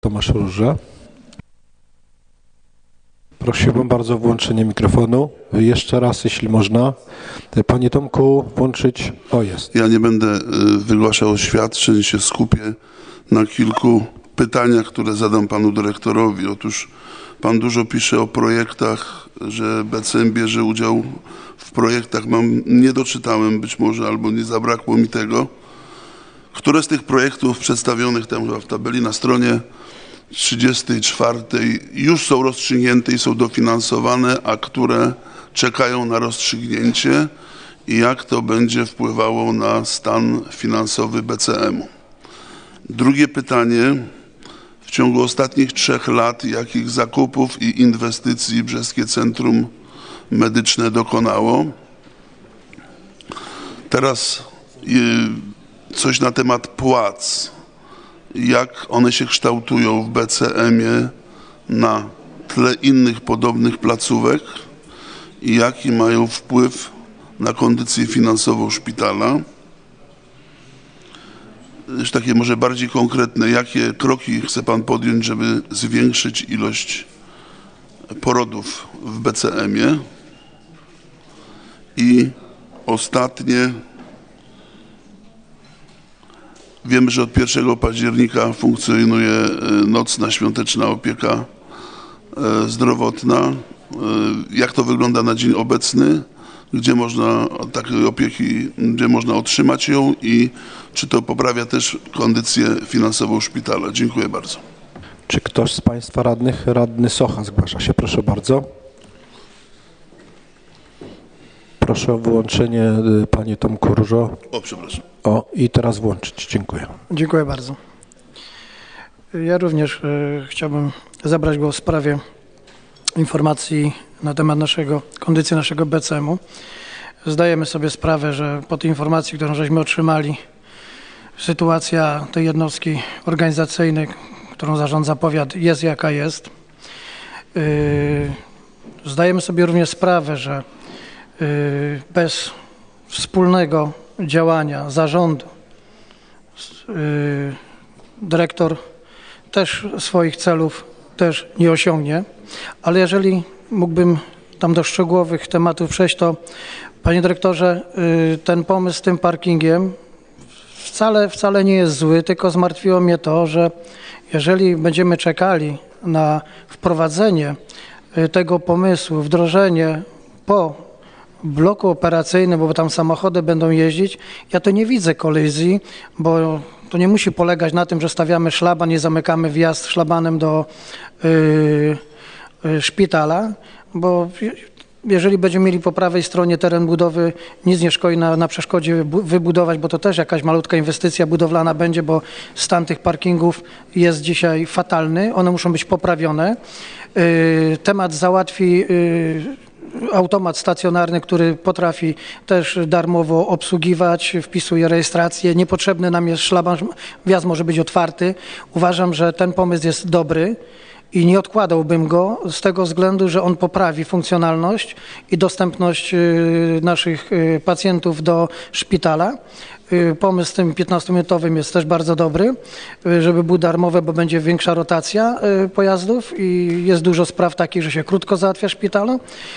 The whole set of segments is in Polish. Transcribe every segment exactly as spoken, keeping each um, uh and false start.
Tomasz Róża. Prosiłbym bardzo o włączenie mikrofonu. Jeszcze raz, jeśli można. Panie Tomku, włączyć... O, jest. Ja nie będę wygłaszał oświadczeń, się skupię na kilku pytaniach, które zadam panu dyrektorowi. Otóż pan dużo pisze o projektach, że B C M bierze udział w projektach. Mam, nie doczytałem być może, albo nie zabrakło mi tego. Które z tych projektów przedstawionych tam chyba w tabeli na stronie trzydziestej czwartej już są rozstrzygnięte i są dofinansowane, a które czekają na rozstrzygnięcie i jak to będzie wpływało na stan finansowy B C M u. Drugie pytanie. W ciągu ostatnich trzech lat jakich zakupów i inwestycji Brzeskie Centrum Medyczne dokonało? Teraz coś na temat płac. Jak one się kształtują w B C M ie na tle innych podobnych placówek i jaki mają wpływ na kondycję finansową szpitala. Już takie może bardziej konkretne, jakie kroki chce pan podjąć, żeby zwiększyć ilość porodów w B C M ie. I ostatnie, wiemy, że od pierwszego października funkcjonuje nocna świąteczna opieka zdrowotna. Jak to wygląda na dzień obecny? Gdzie można takiej opieki, gdzie można otrzymać ją i czy to poprawia też kondycję finansową szpitala? Dziękuję bardzo. Czy ktoś z państwa radnych, radny Socha zgłasza się? Proszę bardzo. Proszę o wyłączenie, panie Tomku Różo. O, przepraszam. O, i teraz włączyć. Dziękuję. Dziękuję bardzo. Ja również y, chciałbym zabrać głos w sprawie informacji na temat naszego, kondycji naszego B C M u. Zdajemy sobie sprawę, że po tej informacji, którą żeśmy otrzymali, sytuacja tej jednostki organizacyjnej, którą zarządza powiat, jest jaka jest. Yy, zdajemy sobie również sprawę, że yy, bez wspólnego działania zarządu yy, dyrektor też swoich celów też nie osiągnie, ale jeżeli mógłbym tam do szczegółowych tematów przejść, to panie dyrektorze, ten pomysł z tym parkingiem wcale, wcale nie jest zły, tylko zmartwiło mnie to, że jeżeli będziemy czekali na wprowadzenie tego pomysłu, wdrożenie po bloku operacyjnym, bo tam samochody będą jeździć, ja to nie widzę kolizji, bo to nie musi polegać na tym, że stawiamy szlaban i zamykamy wjazd szlabanem do yy, yy, szpitala, bo jeżeli będziemy mieli po prawej stronie teren budowy, nic nie szkodzi na, na przeszkodzie wybudować, bo to też jakaś malutka inwestycja budowlana będzie, bo stan tych parkingów jest dzisiaj fatalny, one muszą być poprawione. Yy, temat załatwi yy, automat stacjonarny, który potrafi też darmowo obsługiwać, wpisuje rejestrację. Niepotrzebny nam jest szlaban, wjazd może być otwarty. Uważam, że ten pomysł jest dobry i nie odkładałbym go z tego względu, że on poprawi funkcjonalność i dostępność naszych pacjentów do szpitala. Pomysł z tym piętnastominutowym jest też bardzo dobry, żeby był darmowy, bo będzie większa rotacja pojazdów i jest dużo spraw takich, że się krótko załatwia szpitalu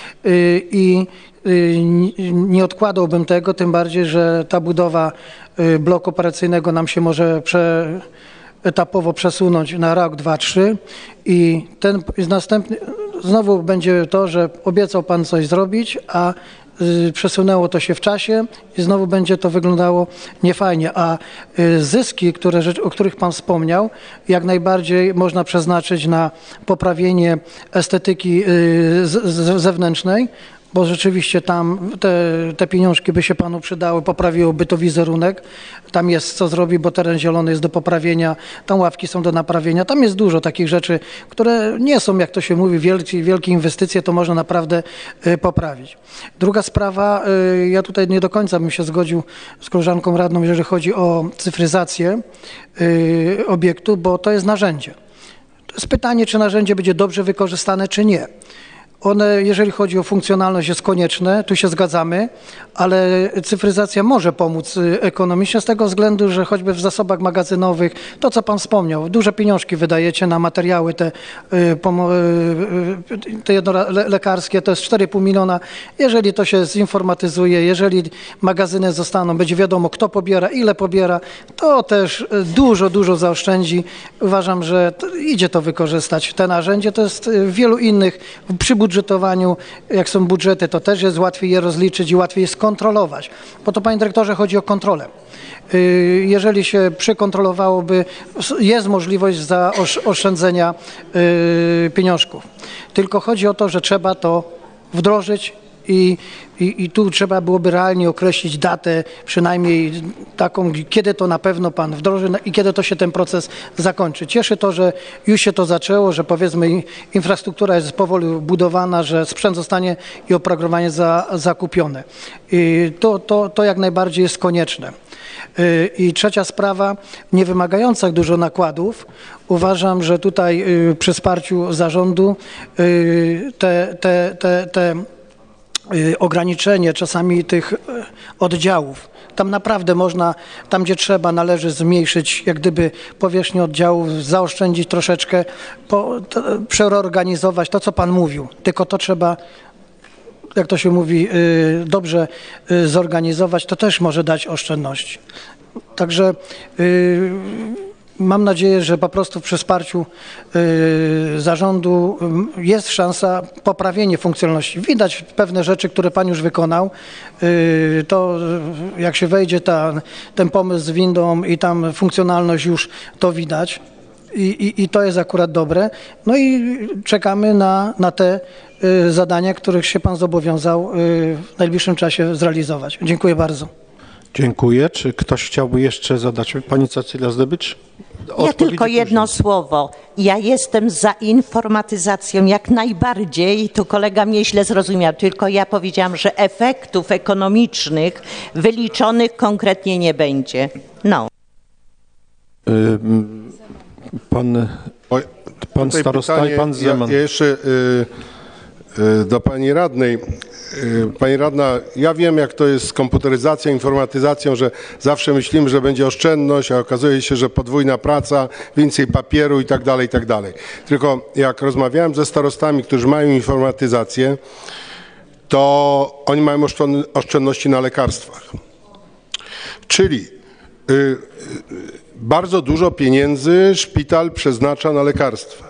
i nie odkładałbym tego, tym bardziej, że ta budowa bloku operacyjnego nam się może prze etapowo przesunąć na rok, dwa, trzy i ten następny, znowu będzie to, że obiecał pan coś zrobić, a y, przesunęło to się w czasie i znowu będzie to wyglądało niefajnie, a y, zyski, które, o których pan wspomniał, jak najbardziej można przeznaczyć na poprawienie estetyki y, z, z, zewnętrznej, bo rzeczywiście tam te, te pieniążki by się panu przydały, poprawiłoby to wizerunek. Tam jest co zrobić, bo teren zielony jest do poprawienia, tam ławki są do naprawienia. Tam jest dużo takich rzeczy, które nie są, jak to się mówi, wielkie, wielkie inwestycje, to można naprawdę y, poprawić. Druga sprawa, y, ja tutaj nie do końca bym się zgodził z koleżanką radną, jeżeli chodzi o cyfryzację y, obiektu, bo to jest narzędzie. To jest pytanie, czy narzędzie będzie dobrze wykorzystane, czy nie. One, jeżeli chodzi o funkcjonalność, jest konieczne, tu się zgadzamy, ale cyfryzacja może pomóc ekonomicznie z tego względu, że choćby w zasobach magazynowych, to co Pan wspomniał, duże pieniążki wydajecie na materiały te, te jednolekarskie, to jest cztery i pół miliona. Jeżeli to się zinformatyzuje, jeżeli magazyny zostaną, będzie wiadomo, kto pobiera, ile pobiera, to też dużo, dużo zaoszczędzi. Uważam, że to, idzie to wykorzystać. Te narzędzie to jest w wielu innych, przy budżetowaniu, jak są budżety, to też jest łatwiej je rozliczyć i łatwiej je skontrolować. Bo to, panie dyrektorze, chodzi o kontrolę. Jeżeli się przekontrolowałoby, jest możliwość zaoszczędzenia pieniążków. Tylko chodzi o to, że trzeba to wdrożyć i, i, i tu trzeba byłoby realnie określić datę, przynajmniej taką, kiedy to na pewno Pan wdroży i kiedy to się ten proces zakończy. Cieszy to, że już się to zaczęło, że powiedzmy infrastruktura jest powoli budowana, że sprzęt zostanie i oprogramowanie za, zakupione. I to, to, to jak najbardziej jest konieczne. I trzecia sprawa, nie wymagająca dużo nakładów. Uważam, że tutaj przy wsparciu zarządu te, te, te, te ograniczenie czasami tych oddziałów. Tam naprawdę można, tam gdzie trzeba, należy zmniejszyć jak gdyby powierzchnię oddziałów, zaoszczędzić troszeczkę, po, to, przeorganizować to, co Pan mówił. Tylko to trzeba, jak to się mówi, dobrze zorganizować, to też może dać oszczędności. Także mam nadzieję, że po prostu przy wsparciu y, zarządu y, jest szansa poprawienia funkcjonalności. Widać pewne rzeczy, które Pan już wykonał. Y, to y, jak się wejdzie ta, ten pomysł z windą i tam funkcjonalność już to widać. I, i, i to jest akurat dobre. No i czekamy na, na te y, zadania, których się Pan zobowiązał y, w najbliższym czasie zrealizować. Dziękuję bardzo. Dziękuję. Czy ktoś chciałby jeszcze zadać? Pani Cecylia Zdybycz? Ja tylko jedno później. słowo. Ja jestem za informatyzacją jak najbardziej. Tu kolega mnie źle zrozumiał. Tylko ja powiedziałam, że efektów ekonomicznych wyliczonych konkretnie nie będzie. No. Pan, pan starosta pytanie, i pan Zeman. Ja, ja jeszcze y, y, do pani radnej. Pani radna, ja wiem, jak to jest z komputeryzacją, informatyzacją, że zawsze myślimy, że będzie oszczędność, a okazuje się, że podwójna praca, więcej papieru i tak dalej, i tak dalej. Tylko jak rozmawiałem ze starostami, którzy mają informatyzację, to oni mają oszczędności na lekarstwach. Czyli y, bardzo dużo pieniędzy szpital przeznacza na lekarstwa.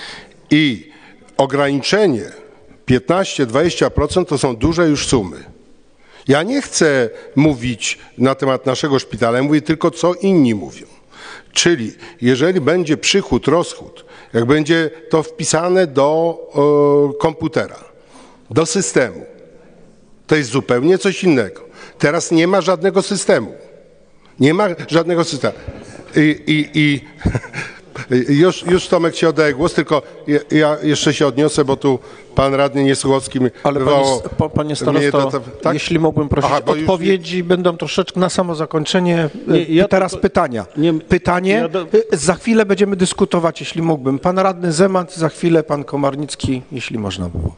I ograniczenie piętnaście do dwudziestu procent to są duże już sumy. Ja nie chcę mówić na temat naszego szpitala, ja mówię tylko, co inni mówią. Czyli jeżeli będzie przychód, rozchód, jak będzie to wpisane do e, komputera, do systemu, to jest zupełnie coś innego. Teraz nie ma żadnego systemu. Nie ma żadnego systemu. I, i, i Już, już Tomek ci oddaje głos, tylko ja, ja jeszcze się odniosę, bo tu pan radny Niesłowski mi Ale wywołał... panie, panie starosto, to, to, tak? jeśli mógłbym prosić, Aha, odpowiedzi już... będą troszeczkę na samo zakończenie. Nie, ja teraz tylko... pytania. Nie, Pytanie, ja do... za chwilę będziemy dyskutować, jeśli mógłbym. Pan radny Zeman, za chwilę pan Komarnicki, jeśli można było.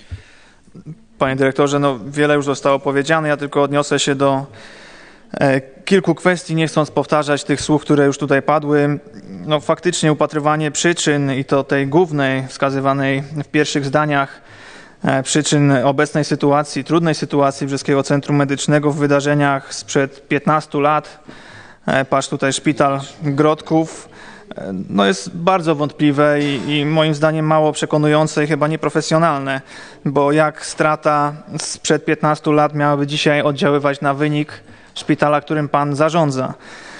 Panie dyrektorze, no wiele już zostało powiedziane, ja tylko odniosę się do kilku kwestii, nie chcąc powtarzać tych słów, które już tutaj padły. No faktycznie upatrywanie przyczyn i to tej głównej wskazywanej w pierwszych zdaniach przyczyn obecnej sytuacji, trudnej sytuacji Brzeskiego Centrum Medycznego w wydarzeniach sprzed piętnastu lat, patrz tutaj szpital Grodków, no jest bardzo wątpliwe i, i moim zdaniem mało przekonujące i chyba nieprofesjonalne, bo jak strata sprzed piętnastu lat miałaby dzisiaj oddziaływać na wynik szpitala, którym pan zarządza.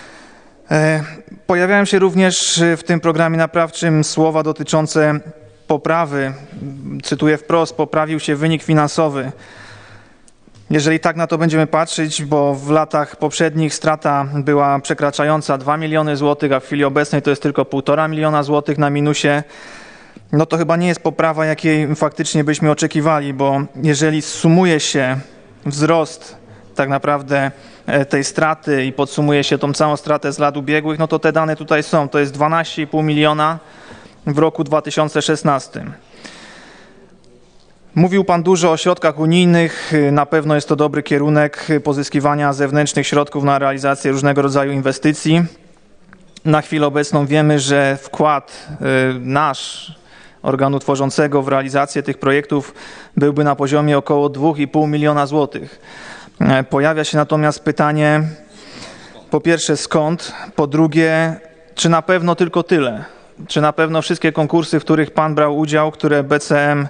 Pojawiają się również w tym programie naprawczym słowa dotyczące poprawy, cytuję wprost, poprawił się wynik finansowy. Jeżeli tak na to będziemy patrzeć, bo w latach poprzednich strata była przekraczająca dwa miliony złotych, a w chwili obecnej to jest tylko półtora miliona złotych na minusie, no to chyba nie jest poprawa, jakiej faktycznie byśmy oczekiwali, bo jeżeli sumuje się wzrost tak naprawdę tej straty i podsumuje się tą całą stratę z lat ubiegłych, no to te dane tutaj są. To jest dwanaście i pół miliona w roku dwa tysiące szesnastym. Mówił Pan dużo o środkach unijnych. Na pewno jest to dobry kierunek pozyskiwania zewnętrznych środków na realizację różnego rodzaju inwestycji. Na chwilę obecną wiemy, że wkład nasz, organu tworzącego, w realizację tych projektów byłby na poziomie około dwa i pół miliona złotych. Pojawia się natomiast pytanie, po pierwsze skąd, po drugie, czy na pewno tylko tyle? Czy na pewno wszystkie konkursy, w których Pan brał udział, które B C M,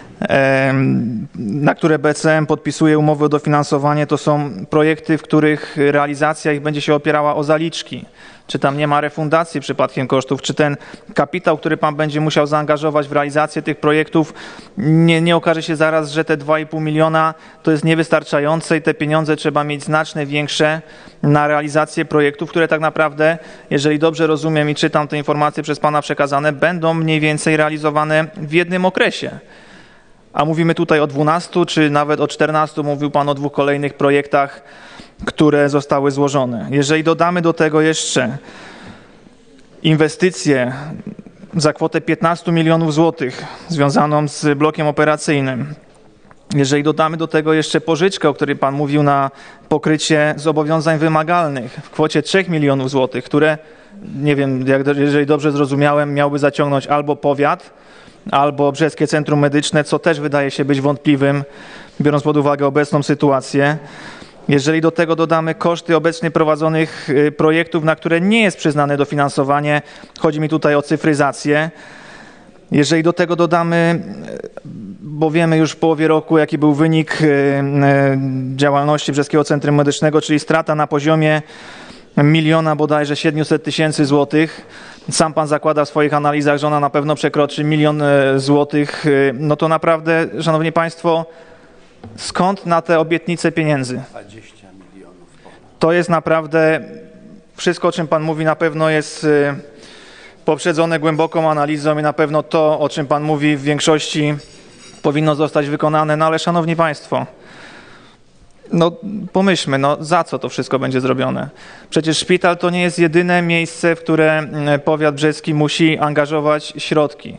na które B C M podpisuje umowy o dofinansowanie, to są projekty, w których realizacja ich będzie się opierała o zaliczki? Czy tam nie ma refundacji przypadkiem kosztów? Czy ten kapitał, który Pan będzie musiał zaangażować w realizację tych projektów, nie, nie okaże się zaraz, że te dwa i pół miliona to jest niewystarczające i te pieniądze trzeba mieć znacznie większe na realizację projektów, które tak naprawdę, jeżeli dobrze rozumiem i czytam te informacje przez Pana przekazane, będą mniej więcej realizowane w jednym okresie. A mówimy tutaj o dwunastu, czy nawet o czternastu, mówił Pan o dwóch kolejnych projektach, które zostały złożone. Jeżeli dodamy do tego jeszcze inwestycje za kwotę piętnastu milionów złotych związaną z blokiem operacyjnym, jeżeli dodamy do tego jeszcze pożyczkę, o której Pan mówił, na pokrycie zobowiązań wymagalnych w kwocie trzech milionów złotych, które, nie wiem, jak, jeżeli dobrze zrozumiałem, miałby zaciągnąć albo powiat, albo Brzeskie Centrum Medyczne, co też wydaje się być wątpliwym, biorąc pod uwagę obecną sytuację. Jeżeli do tego dodamy koszty obecnie prowadzonych projektów, na które nie jest przyznane dofinansowanie, chodzi mi tutaj o cyfryzację. Jeżeli do tego dodamy, bo wiemy już w połowie roku, jaki był wynik działalności Brzeskiego Centrum Medycznego, czyli strata na poziomie miliona bodajże siedmiuset tysięcy złotych. Sam Pan zakłada w swoich analizach, że ona na pewno przekroczy milion złotych. No to naprawdę, Szanowni Państwo, skąd na te obietnice pieniędzy? To jest naprawdę, wszystko o czym Pan mówi na pewno jest poprzedzone głęboką analizą i na pewno to, o czym Pan mówi, w większości powinno zostać wykonane. No ale Szanowni Państwo, no pomyślmy, no za co to wszystko będzie zrobione? Przecież szpital to nie jest jedyne miejsce, w które powiat brzeski musi angażować środki.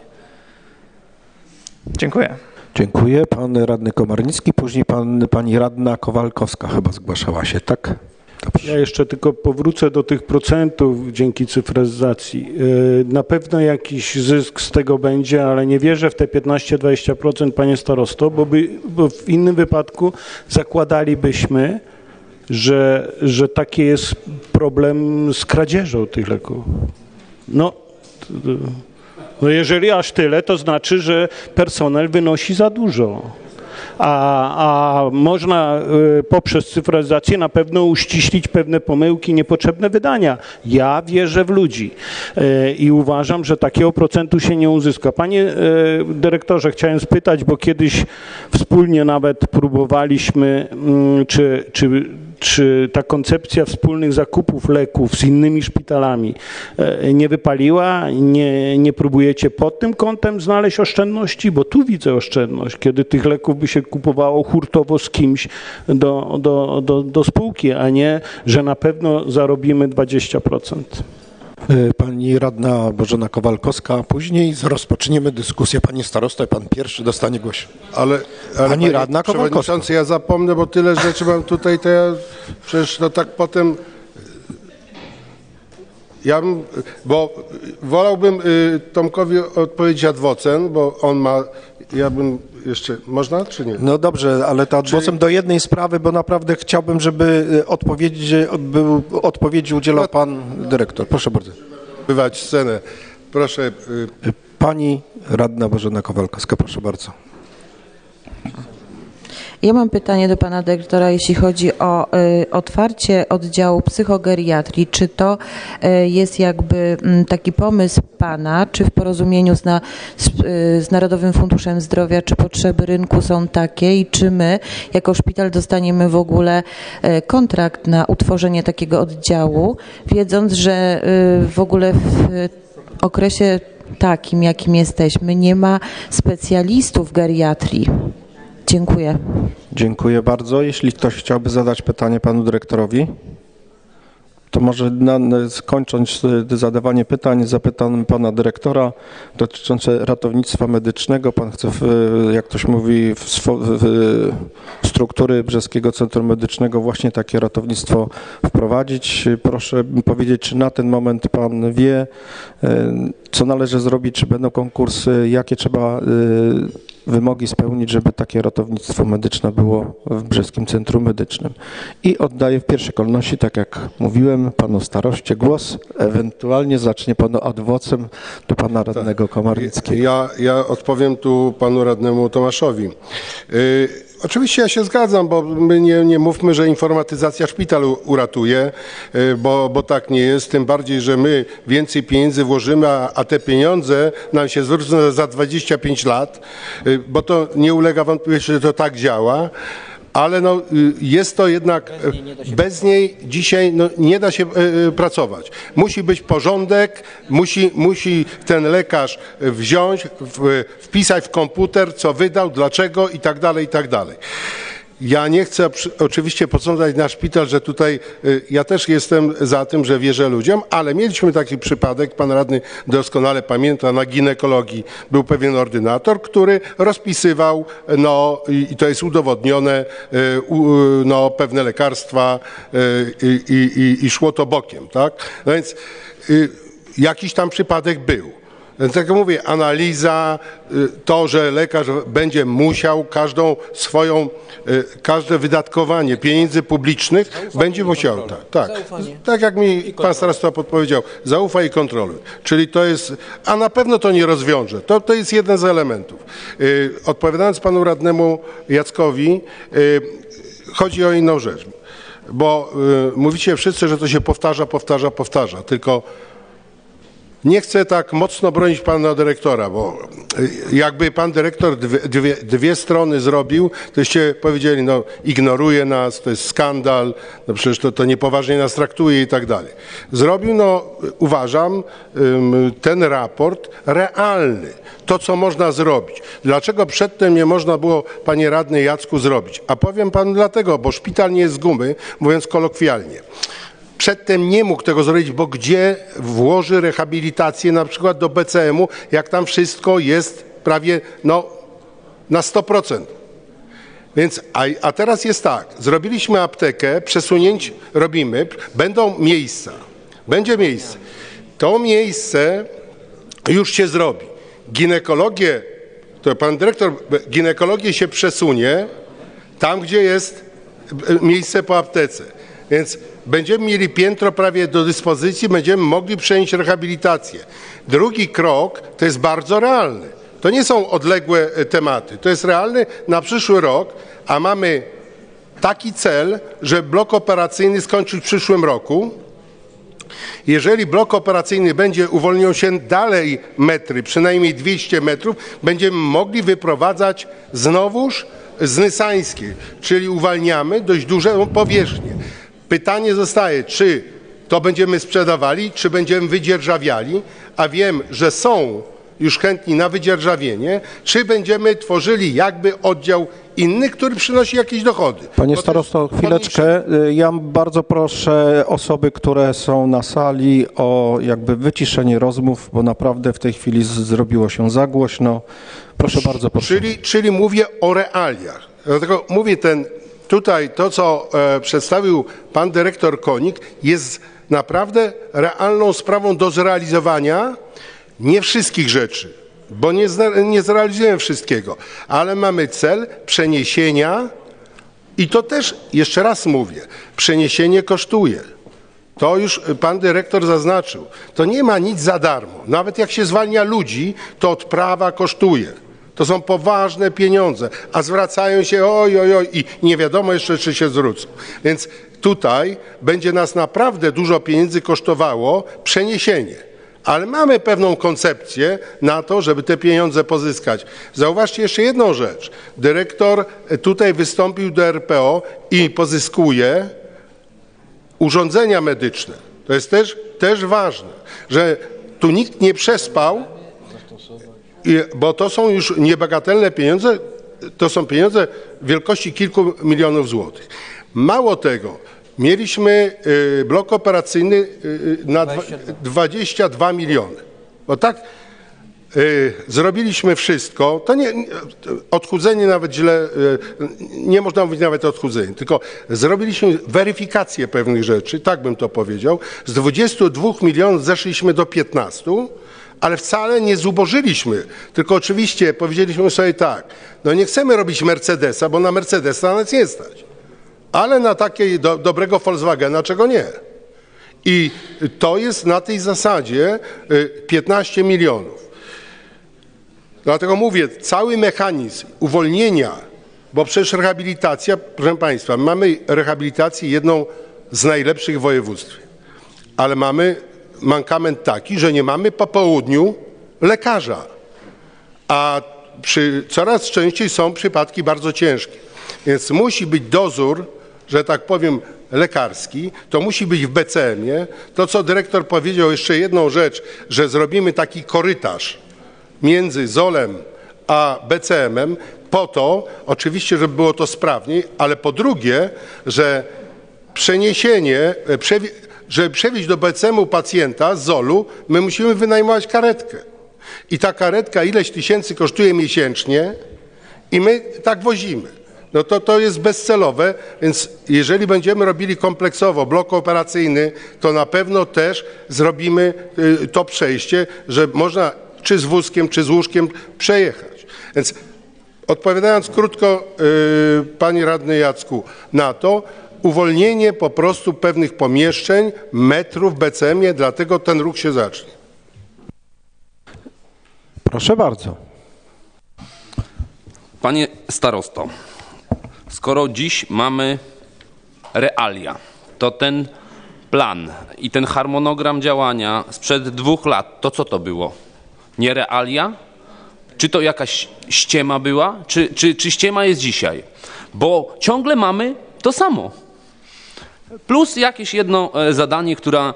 Dziękuję. Dziękuję. Pan radny Komarnicki, później pan, pani radna Kowalkowska chyba zgłaszała się, tak? Dobrze. Ja jeszcze tylko powrócę do tych procentów dzięki cyfryzacji. Na pewno jakiś zysk z tego będzie, ale nie wierzę w te piętnaście do dwudziestu procent, panie starosto, bo, by, bo w innym wypadku zakładalibyśmy, że, że taki jest problem z kradzieżą tych leków. No, no jeżeli aż tyle, to znaczy, że personel wynosi za dużo. A, a można y, poprzez cyfryzację na pewno uściślić pewne pomyłki, niepotrzebne wydania. Ja wierzę w ludzi y, i uważam, że takiego procentu się nie uzyska. Panie y, dyrektorze, chciałem spytać, bo kiedyś wspólnie nawet próbowaliśmy, y, czy, czy, czy ta koncepcja wspólnych zakupów leków z innymi szpitalami y, nie wypaliła? Nie, nie próbujecie pod tym kątem znaleźć oszczędności? Bo tu widzę oszczędność, kiedy tych leków by się kupowało hurtowo z kimś do, do, do, do spółki, a nie, że na pewno zarobimy dwadzieścia procent. Pani radna Bożena Kowalkowska, a później rozpoczniemy dyskusję. Panie starosto, pan pierwszy dostanie głos. Ale, ale Pani radna Kowalkowska. Przewodniczący, ja zapomnę, bo tyle rzeczy mam tutaj, to ja przecież no tak potem... Ja bym, bo wolałbym y, Tomkowi odpowiedzieć adwocem, bo on ma, ja bym jeszcze, można czy nie? No dobrze, ale to adwocem do jednej sprawy, bo naprawdę chciałbym, żeby odpowiedzi, był, odpowiedzi udzielał pan dyrektor. Proszę bardzo. Bywać scenę. Proszę. Y... Pani radna Bożena Kowalkowska, proszę bardzo. Ja mam pytanie do pana dyrektora, jeśli chodzi o y, otwarcie oddziału psychogeriatrii. Czy to y, jest jakby y, taki pomysł pana, czy w porozumieniu z, na, z, y, z Narodowym Funduszem Zdrowia, czy potrzeby rynku są takie i czy my jako szpital dostaniemy w ogóle y, kontrakt na utworzenie takiego oddziału, wiedząc, że y, w ogóle w y, okresie takim, jakim jesteśmy, nie ma specjalistów geriatrii. Dziękuję. Dziękuję bardzo. Jeśli ktoś chciałby zadać pytanie panu dyrektorowi. To może na, kończąc zadawanie pytań, zapytam pana dyrektora dotyczące ratownictwa medycznego. Pan chce, w, jak ktoś mówi, w, w, w struktury Brzeskiego Centrum Medycznego właśnie takie ratownictwo wprowadzić. Proszę powiedzieć, czy na ten moment pan wie, co należy zrobić, czy będą konkursy, jakie trzeba wymogi spełnić, żeby takie ratownictwo medyczne było w Brzeskim Centrum Medycznym. I oddaję w pierwszej kolejności, tak jak mówiłem, panu staroście głos, ewentualnie zacznie pan ad vocem do pana radnego Komarnickiego. Ja, ja odpowiem tu panu radnemu Tomaszowi. Yy, Oczywiście ja się zgadzam, bo my nie, nie mówmy, że informatyzacja szpital uratuje, bo, bo tak nie jest, tym bardziej, że my więcej pieniędzy włożymy, a, a te pieniądze nam się zwrócą za dwadzieścia pięć lat, bo to nie ulega wątpliwości, że to tak działa. Ale no, jest to jednak, bez niej, bez niej dzisiaj no, nie da się y, pracować. Musi być porządek, musi, musi ten lekarz wziąć, w, wpisać w komputer, co wydał, dlaczego i tak dalej, i tak dalej. Ja nie chcę oczywiście posądzać na szpital, że tutaj y, ja też jestem za tym, że wierzę ludziom, ale mieliśmy taki przypadek, pan radny doskonale pamięta, na ginekologii był pewien ordynator, który rozpisywał, no i, i to jest udowodnione, y, u, no pewne lekarstwa y, i, i, i szło to bokiem, tak? No więc y, jakiś tam przypadek był. Więc tak jak mówię, analiza, to, że lekarz będzie musiał każdą swoją, każde wydatkowanie pieniędzy publicznych zaufanie będzie musiał. Tak, tak. tak jak mi pan starosta podpowiedział, zaufaj i kontroluj. Czyli to jest, a na pewno to nie rozwiąże. To, to jest jeden z elementów. Odpowiadając panu radnemu Jackowi, chodzi o inną rzecz. Bo mówicie wszyscy, że to się powtarza, powtarza, powtarza. Tylko nie chcę tak mocno bronić pana dyrektora, bo jakby pan dyrektor dwie, dwie, dwie strony zrobił, toście powiedzieli, no ignoruje nas, to jest skandal, no przecież to, to niepoważnie nas traktuje i tak dalej. Zrobił, no uważam, ten raport realny, to co można zrobić. Dlaczego przedtem nie można było, panie radny Jacku, zrobić? A powiem panu dlatego, bo szpital nie jest z gumy, mówiąc kolokwialnie. Przedtem nie mógł tego zrobić, bo gdzie włoży rehabilitację na przykład do B C M u, jak tam wszystko jest prawie no, na sto procent. Więc, a, a teraz jest tak, zrobiliśmy aptekę, przesunięć robimy, będą miejsca, będzie miejsce. To miejsce już się zrobi. Ginekologię, to pan dyrektor, ginekologię się przesunie tam, gdzie jest miejsce po aptece. Więc będziemy mieli piętro prawie do dyspozycji, będziemy mogli przejąć rehabilitację. Drugi krok to jest bardzo realny. To nie są odległe tematy. To jest realny na przyszły rok, a mamy taki cel, że blok operacyjny skończyć w przyszłym roku. Jeżeli blok operacyjny będzie uwolnił się dalej metry, przynajmniej dwieście metrów, będziemy mogli wyprowadzać znowuż z Nysańskiej, czyli uwalniamy dość dużą powierzchnię. Pytanie zostaje, czy to będziemy sprzedawali, czy będziemy wydzierżawiali, a wiem, że są już chętni na wydzierżawienie, czy będziemy tworzyli jakby oddział inny, który przynosi jakieś dochody. Panie starosto, chwileczkę. Ja bardzo proszę osoby, które są na sali, o jakby wyciszenie rozmów, bo naprawdę w tej chwili zrobiło się za głośno. Proszę bardzo, proszę. Czyli, czyli mówię o realiach. Dlatego mówię ten tutaj to, co e, przedstawił pan dyrektor Konik, jest naprawdę realną sprawą do zrealizowania. Nie wszystkich rzeczy, bo nie, nie zrealizujemy wszystkiego, ale mamy cel przeniesienia i to też, jeszcze raz mówię, przeniesienie kosztuje. To już pan dyrektor zaznaczył. To nie ma nic za darmo. Nawet jak się zwalnia ludzi, to odprawa kosztuje. To są poważne pieniądze, a zwracają się oj, oj, oj i nie wiadomo jeszcze, czy się zwrócą. Więc tutaj będzie nas naprawdę dużo pieniędzy kosztowało przeniesienie. Ale mamy pewną koncepcję na to, żeby te pieniądze pozyskać. Zauważcie jeszcze jedną rzecz. Dyrektor tutaj wystąpił do R P O i pozyskuje urządzenia medyczne. To jest też, też ważne, że tu nikt nie przespał, bo to są już niebagatelne pieniądze, to są pieniądze wielkości kilku milionów złotych. Mało tego, Mieliśmy y, blok operacyjny y, na dwadzieścia dwa miliony. Bo tak y, zrobiliśmy wszystko, to nie, odchudzenie nawet źle, y, nie można mówić nawet o odchudzeniu, tylko zrobiliśmy weryfikację pewnych rzeczy, tak bym to powiedział. Z dwudziestu dwóch milionów zeszliśmy do piętnastu, ale wcale nie zubożyliśmy, tylko oczywiście powiedzieliśmy sobie tak, no nie chcemy robić Mercedesa, bo na Mercedesa nas nie stać, ale na takiego do, dobrego Volkswagena czego nie. I to jest na tej zasadzie piętnaście milionów. Dlatego mówię, cały mechanizm uwolnienia, bo przecież rehabilitacja, proszę Państwa, mamy rehabilitację jedną z najlepszych w województwie, ale mamy mankament taki, że nie mamy po południu lekarza, a przy, coraz częściej są przypadki bardzo ciężkie. Więc musi być dozór, że tak powiem, lekarski, to musi być w B C M-ie. To, co dyrektor powiedział, jeszcze jedną rzecz, że zrobimy taki korytarz między zolem a B C M-em, po to, oczywiście, żeby było to sprawniej, ale po drugie, że przeniesienie, przewi żeby przewieźć do B C M-u pacjenta z zolu, my musimy wynajmować karetkę. I ta karetka ileś tysięcy kosztuje miesięcznie i my tak wozimy. No to to jest bezcelowe, więc jeżeli będziemy robili kompleksowo blok operacyjny, to na pewno też zrobimy y, to przejście, że można czy z wózkiem, czy z łóżkiem przejechać. Więc odpowiadając krótko, y, panie radny Jacku, na to, uwolnienie po prostu pewnych pomieszczeń, metrów w B C M-ie, dlatego ten ruch się zacznie. Proszę bardzo. Panie starosto, skoro dziś mamy realia, to ten plan i ten harmonogram działania sprzed dwóch lat, to co to było? Nie realia? Czy to jakaś ściema była? Czy, czy, czy ściema jest dzisiaj? Bo ciągle mamy to samo. Plus jakieś jedno zadanie, które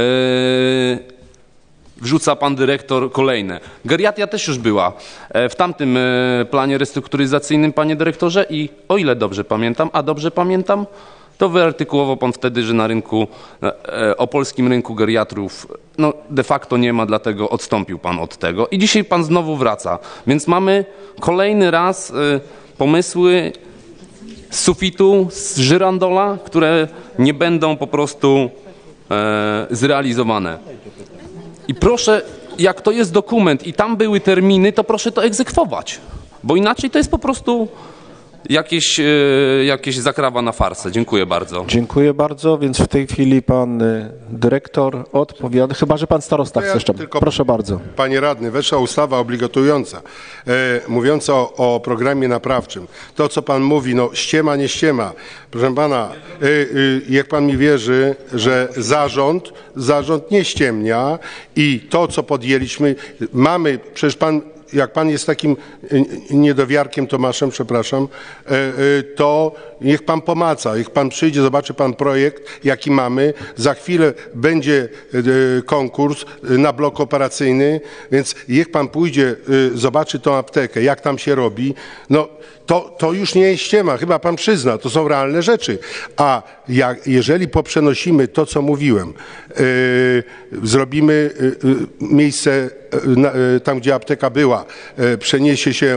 wrzuca pan dyrektor kolejne. Geriatria też już była w tamtym planie restrukturyzacyjnym, panie dyrektorze, i o ile dobrze pamiętam, a dobrze pamiętam, to wyartykułował pan wtedy, że na rynku, o polskim rynku geriatrów no de facto nie ma, dlatego odstąpił pan od tego. I dzisiaj pan znowu wraca. Więc mamy kolejny raz pomysły z sufitu, z żyrandola, które nie będą po prostu e, zrealizowane. I proszę, jak to jest dokument i tam były terminy, to proszę to egzekwować, bo inaczej to jest po prostu jakieś, e, jakieś zakrawa na farsę. Dziękuję bardzo. Dziękuję bardzo, więc w tej chwili pan dyrektor odpowiada, chyba że pan starosta chce jeszcze. Tylko, proszę bardzo. Panie radny, weszła ustawa obligatująca, e, mówiąca o, o programie naprawczym. To, co pan mówi, no ściema, nie ściema. Proszę pana, e, e, jak pan mi wierzy, że zarząd, zarząd nie ściemnia i to, co podjęliśmy, mamy, przecież pan, jak pan jest takim niedowiarkiem Tomaszem, przepraszam, to niech pan pomaca, niech pan przyjdzie, zobaczy pan projekt, jaki mamy. Za chwilę będzie konkurs na blok operacyjny, więc niech pan pójdzie, zobaczy tą aptekę, jak tam się robi. No, to, to już nie jest ściema, chyba pan przyzna, to są realne rzeczy. A jak, jeżeli poprzenosimy to, co mówiłem, yy, zrobimy yy, miejsce yy, tam, gdzie apteka była, yy, przeniesie się,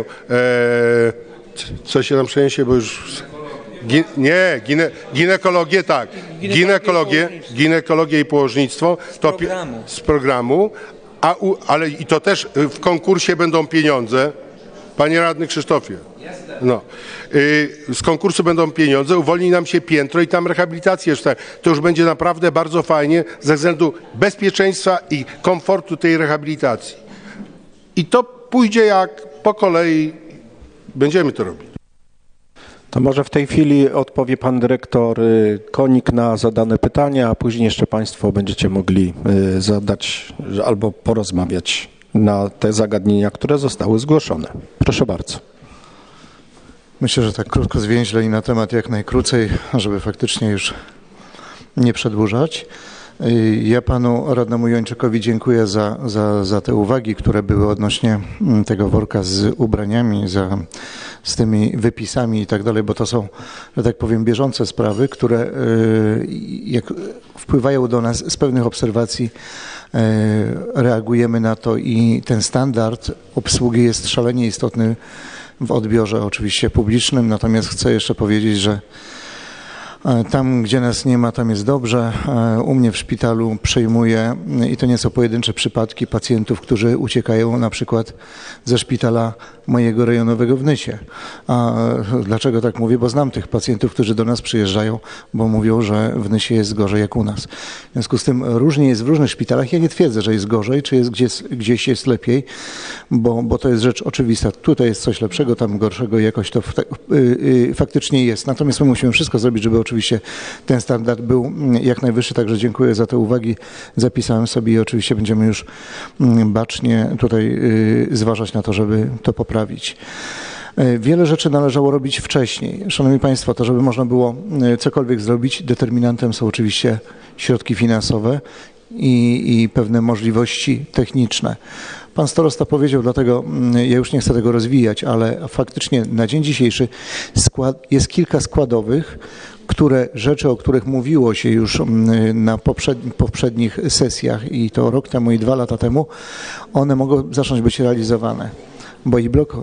yy, co się tam przeniesie, bo już... Gi, nie, gine, ginekologię tak, ginekologię, ginekologię i położnictwo z programu, to, z programu a u, ale i to też w konkursie będą pieniądze. Panie radny Krzysztofie, no, yy, z konkursu będą pieniądze, uwolni nam się piętro i tam rehabilitację. To już będzie naprawdę bardzo fajnie ze względu bezpieczeństwa i komfortu tej rehabilitacji. I to pójdzie jak po kolei, będziemy to robić. To może w tej chwili odpowie pan dyrektor Konik na zadane pytania, a później jeszcze państwo będziecie mogli zadać albo porozmawiać na te zagadnienia, które zostały zgłoszone. Proszę bardzo. Myślę, że tak krótko, zwięźle i na temat jak najkrócej, żeby faktycznie już nie przedłużać. Ja panu radnemu Jończykowi dziękuję za, za, za te uwagi, które były odnośnie tego worka z ubraniami, za, z tymi wypisami i tak dalej, bo to są, że tak powiem, bieżące sprawy, które jak wpływają do nas z pewnych obserwacji, reagujemy na to i ten standard obsługi jest szalenie istotny w odbiorze oczywiście publicznym, natomiast chcę jeszcze powiedzieć, że tam, gdzie nas nie ma, tam jest dobrze. U mnie w szpitalu przejmuję, i to nie są pojedyncze przypadki, pacjentów, którzy uciekają na przykład ze szpitala mojego rejonowego w Nysie. A dlaczego tak mówię? Bo znam tych pacjentów, którzy do nas przyjeżdżają, bo mówią, że w Nysie jest gorzej jak u nas. W związku z tym różnie jest w różnych szpitalach. Ja nie twierdzę, że jest gorzej, czy jest gdzieś, gdzieś jest lepiej, bo, bo to jest rzecz oczywista. Tutaj jest coś lepszego, tam gorszego, jakoś to faktycznie jest. Natomiast my musimy wszystko zrobić, żeby oczywiście ten standard był jak najwyższy. Także dziękuję za te uwagi. Zapisałem sobie i oczywiście będziemy już bacznie tutaj zważać na to, żeby to poprawić. Wiele rzeczy należało robić wcześniej. Szanowni Państwo, to żeby można było cokolwiek zrobić, determinantem są oczywiście środki finansowe i, i pewne możliwości techniczne. Pan starosta powiedział, dlatego ja już nie chcę tego rozwijać, ale faktycznie na dzień dzisiejszy skład, jest kilka składowych, które rzeczy, o których mówiło się już na poprzednich, poprzednich sesjach i to rok temu i dwa lata temu, one mogą zacząć być realizowane. Bo i blok,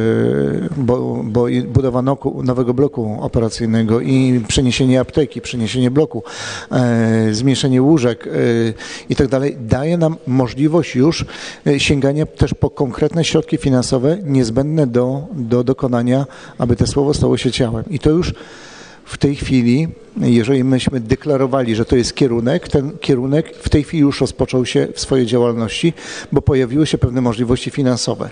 bo, bo i budowa nowego bloku operacyjnego i przeniesienie apteki, przeniesienie bloku, zmniejszenie łóżek i tak dalej, daje nam możliwość już sięgania też po konkretne środki finansowe niezbędne do, do dokonania, aby to słowo stało się ciałem. I to już w tej chwili, jeżeli myśmy deklarowali, że to jest kierunek, ten kierunek w tej chwili już rozpoczął się w swojej działalności, bo pojawiły się pewne możliwości finansowe.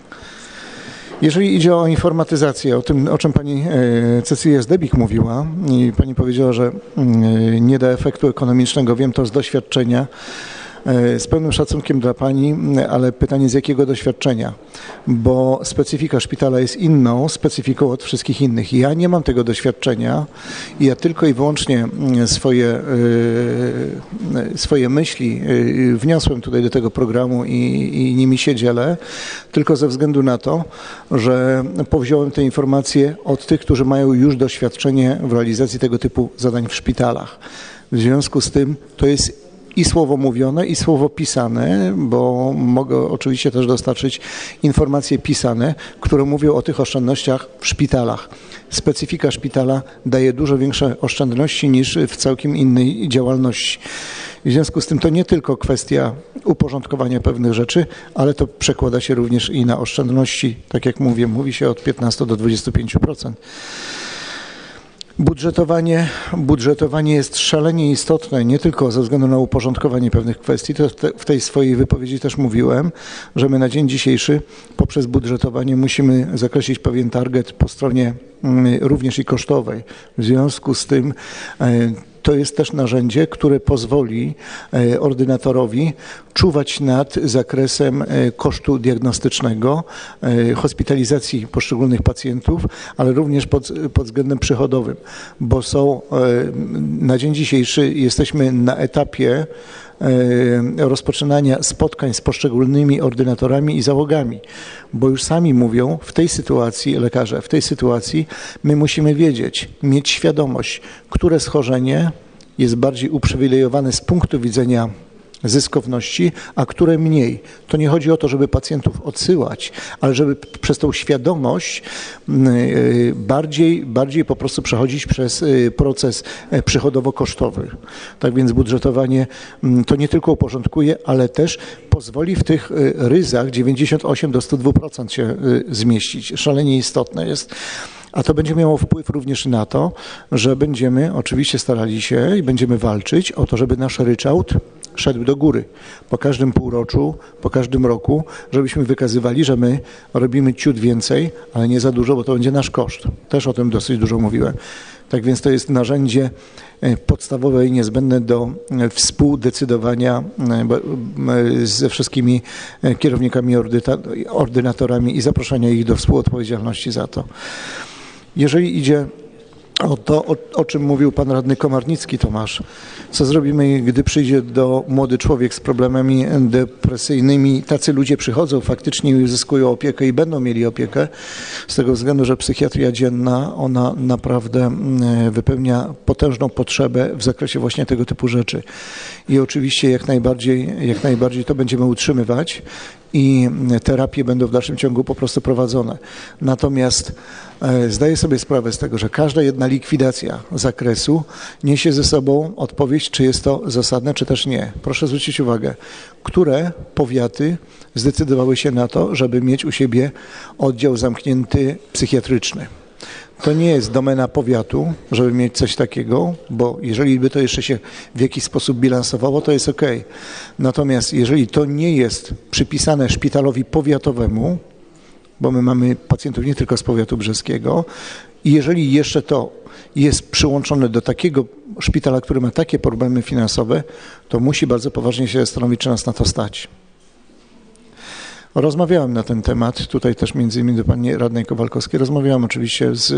Jeżeli idzie o informatyzację, o tym, o czym pani Cecylia Zdebik mówiła i pani powiedziała, że nie da efektu ekonomicznego, wiem to z doświadczenia, z pełnym szacunkiem dla pani, ale pytanie z jakiego doświadczenia? Bo specyfika szpitala jest inną specyfiką od wszystkich innych. Ja nie mam tego doświadczenia i ja tylko i wyłącznie swoje, swoje myśli wniosłem tutaj do tego programu i, i nimi się dzielę, tylko ze względu na to, że powziąłem te informacje od tych, którzy mają już doświadczenie w realizacji tego typu zadań w szpitalach. W związku z tym to jest i słowo mówione, i słowo pisane, bo mogę oczywiście też dostarczyć informacje pisane, które mówią o tych oszczędnościach w szpitalach. Specyfika szpitala daje dużo większe oszczędności niż w całkiem innej działalności. W związku z tym to nie tylko kwestia uporządkowania pewnych rzeczy, ale to przekłada się również i na oszczędności. Tak jak mówię, mówi się od piętnastu do dwudziestu pięciu procent. Budżetowanie, budżetowanie jest szalenie istotne, nie tylko ze względu na uporządkowanie pewnych kwestii, to w tej swojej wypowiedzi też mówiłem, że my na dzień dzisiejszy poprzez budżetowanie musimy zakreślić pewien target po stronie również i kosztowej. W związku z tym to jest też narzędzie, które pozwoli ordynatorowi czuwać nad zakresem kosztu diagnostycznego, hospitalizacji poszczególnych pacjentów, ale również pod, pod względem przychodowym, bo są na dzień dzisiejszy jesteśmy na etapie rozpoczynania spotkań z poszczególnymi ordynatorami i załogami, bo już sami mówią, w tej sytuacji, lekarze, w tej sytuacji my musimy wiedzieć, mieć świadomość, które schorzenie jest bardziej uprzywilejowane z punktu widzenia zyskowności, a które mniej. To nie chodzi o to, żeby pacjentów odsyłać, ale żeby przez tą świadomość bardziej, bardziej po prostu przechodzić przez proces przychodowo-kosztowy. Tak więc budżetowanie to nie tylko uporządkuje, ale też pozwoli w tych ryzach dziewięćdziesiąt osiem do stu dwóch procent się zmieścić. Szalenie istotne jest. A to będzie miało wpływ również na to, że będziemy oczywiście starali się i będziemy walczyć o to, żeby nasz ryczałt szedł do góry. Po każdym półroczu, po każdym roku, żebyśmy wykazywali, że my robimy ciut więcej, ale nie za dużo, bo to będzie nasz koszt. Też o tym dosyć dużo mówiłem. Tak więc to jest narzędzie podstawowe i niezbędne do współdecydowania ze wszystkimi kierownikami, ordynatorami i zaproszenia ich do współodpowiedzialności za to. Jeżeli idzie o to, o, o czym mówił pan radny Komarnicki Tomasz. Co zrobimy, gdy przyjdzie do młody człowiek z problemami depresyjnymi? Tacy ludzie przychodzą faktycznie i uzyskują opiekę i będą mieli opiekę z tego względu, że psychiatria dzienna, ona naprawdę wypełnia potężną potrzebę w zakresie właśnie tego typu rzeczy. I oczywiście jak najbardziej, jak najbardziej to będziemy utrzymywać i terapie będą w dalszym ciągu po prostu prowadzone. Natomiast zdaję sobie sprawę z tego, że każda jedna likwidacja zakresu niesie ze sobą odpowiedź, czy jest to zasadne, czy też nie. Proszę zwrócić uwagę, które powiaty zdecydowały się na to, żeby mieć u siebie oddział zamknięty psychiatryczny. To nie jest domena powiatu, żeby mieć coś takiego, bo jeżeli by to jeszcze się w jakiś sposób bilansowało, to jest ok. Natomiast jeżeli to nie jest przypisane szpitalowi powiatowemu, bo my mamy pacjentów nie tylko z powiatu brzeskiego, i jeżeli jeszcze to jest przyłączone do takiego szpitala, który ma takie problemy finansowe, to musi bardzo poważnie się zastanowić, czy nas na to stać. Rozmawiałem na ten temat, tutaj też między innymi do pani radnej Kowalkowskiej, rozmawiałem oczywiście z,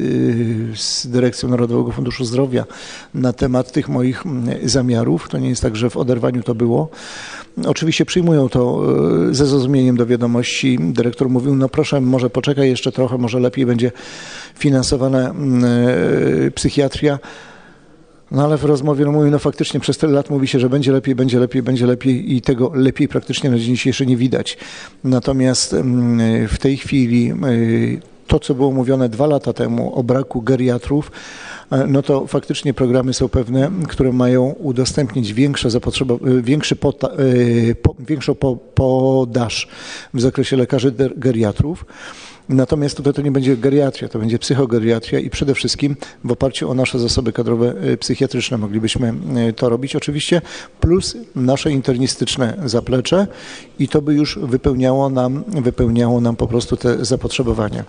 z Dyrekcją Narodowego Funduszu Zdrowia na temat tych moich zamiarów. To nie jest tak, że w oderwaniu to było. Oczywiście przyjmują to ze zrozumieniem do wiadomości. Dyrektor mówił, no proszę, może poczekaj jeszcze trochę, może lepiej będzie finansowana psychiatria. No ale w rozmowie no, mówię, no faktycznie przez tyle lat mówi się, że będzie lepiej, będzie lepiej, będzie lepiej i tego lepiej praktycznie na dzień dzisiejszy nie widać. Natomiast w tej chwili to, co było mówione dwa lata temu o braku geriatrów, no to faktycznie programy są pewne, które mają udostępnić większe zapotrzebowanie, większy pota, po, większą po, podaż w zakresie lekarzy geriatrów. Natomiast tutaj to nie będzie geriatria, to będzie psychogeriatria i przede wszystkim w oparciu o nasze zasoby kadrowe psychiatryczne moglibyśmy to robić oczywiście, plus nasze internistyczne zaplecze i to by już wypełniało nam, wypełniało nam po prostu te zapotrzebowania.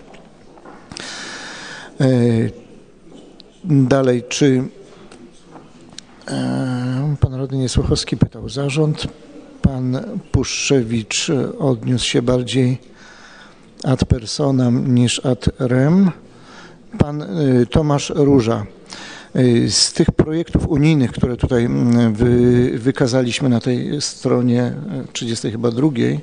Dalej, czy pan radny Niesłuchowski pytał zarząd, pan Puszczewicz odniósł się bardziej ad personam niż ad rem. Pan Tomasz Róża. Z tych projektów unijnych, które tutaj wy, wykazaliśmy na tej stronie trzydziestej chyba drugiej,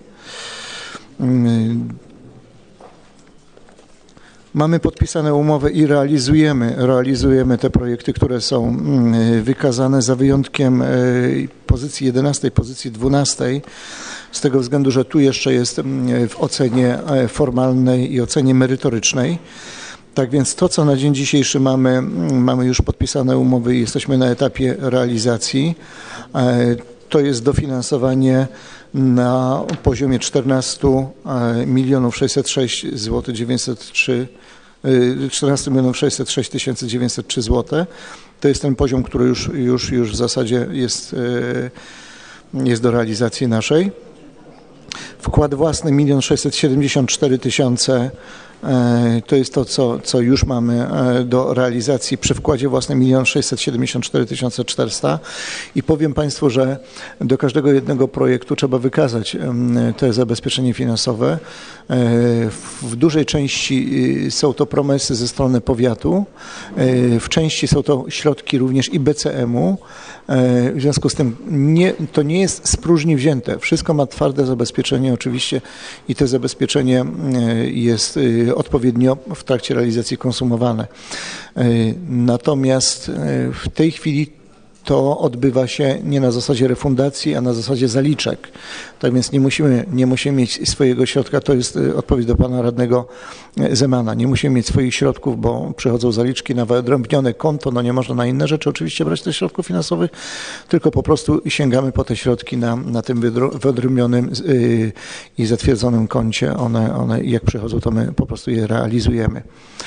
mamy podpisane umowy i realizujemy, realizujemy te projekty, które są wykazane za wyjątkiem pozycji jedenastej, pozycji dwunastej, z tego względu, że tu jeszcze jest w ocenie formalnej i ocenie merytorycznej. Tak więc to, co na dzień dzisiejszy mamy, mamy już podpisane umowy i jesteśmy na etapie realizacji, to jest dofinansowanie na poziomie czternaście milionów sześćset sześć złotych dziewięćset trzy, czternaście milionów sześćset sześć tysięcy dziewięćset trzy złote. To jest ten poziom, który już, już, już w zasadzie jest, jest do realizacji naszej. Wkład własny milion sześćset siedemdziesiąt cztery tysiące. To jest to, co, co już mamy do realizacji przy wkładzie własnym milion sześćset siedemdziesiąt cztery tysiące czterysta i powiem Państwu, że do każdego jednego projektu trzeba wykazać to zabezpieczenie finansowe. W dużej części są to promesy ze strony powiatu, w części są to środki również i B C M-u. W związku z tym nie, to nie jest z próżni wzięte. Wszystko ma twarde zabezpieczenie oczywiście i to zabezpieczenie jest odpowiednio w trakcie realizacji konsumowane. Natomiast w tej chwili to odbywa się nie na zasadzie refundacji, a na zasadzie zaliczek. Tak więc nie musimy, nie musimy mieć swojego środka, to jest odpowiedź do pana radnego Zemana, nie musimy mieć swoich środków, bo przychodzą zaliczki na wyodrębnione konto, no nie można na inne rzeczy oczywiście brać tych środków finansowych, tylko po prostu sięgamy po te środki na, na tym wyodrębnionym yy, i zatwierdzonym koncie. One, one jak przychodzą, to my po prostu je realizujemy.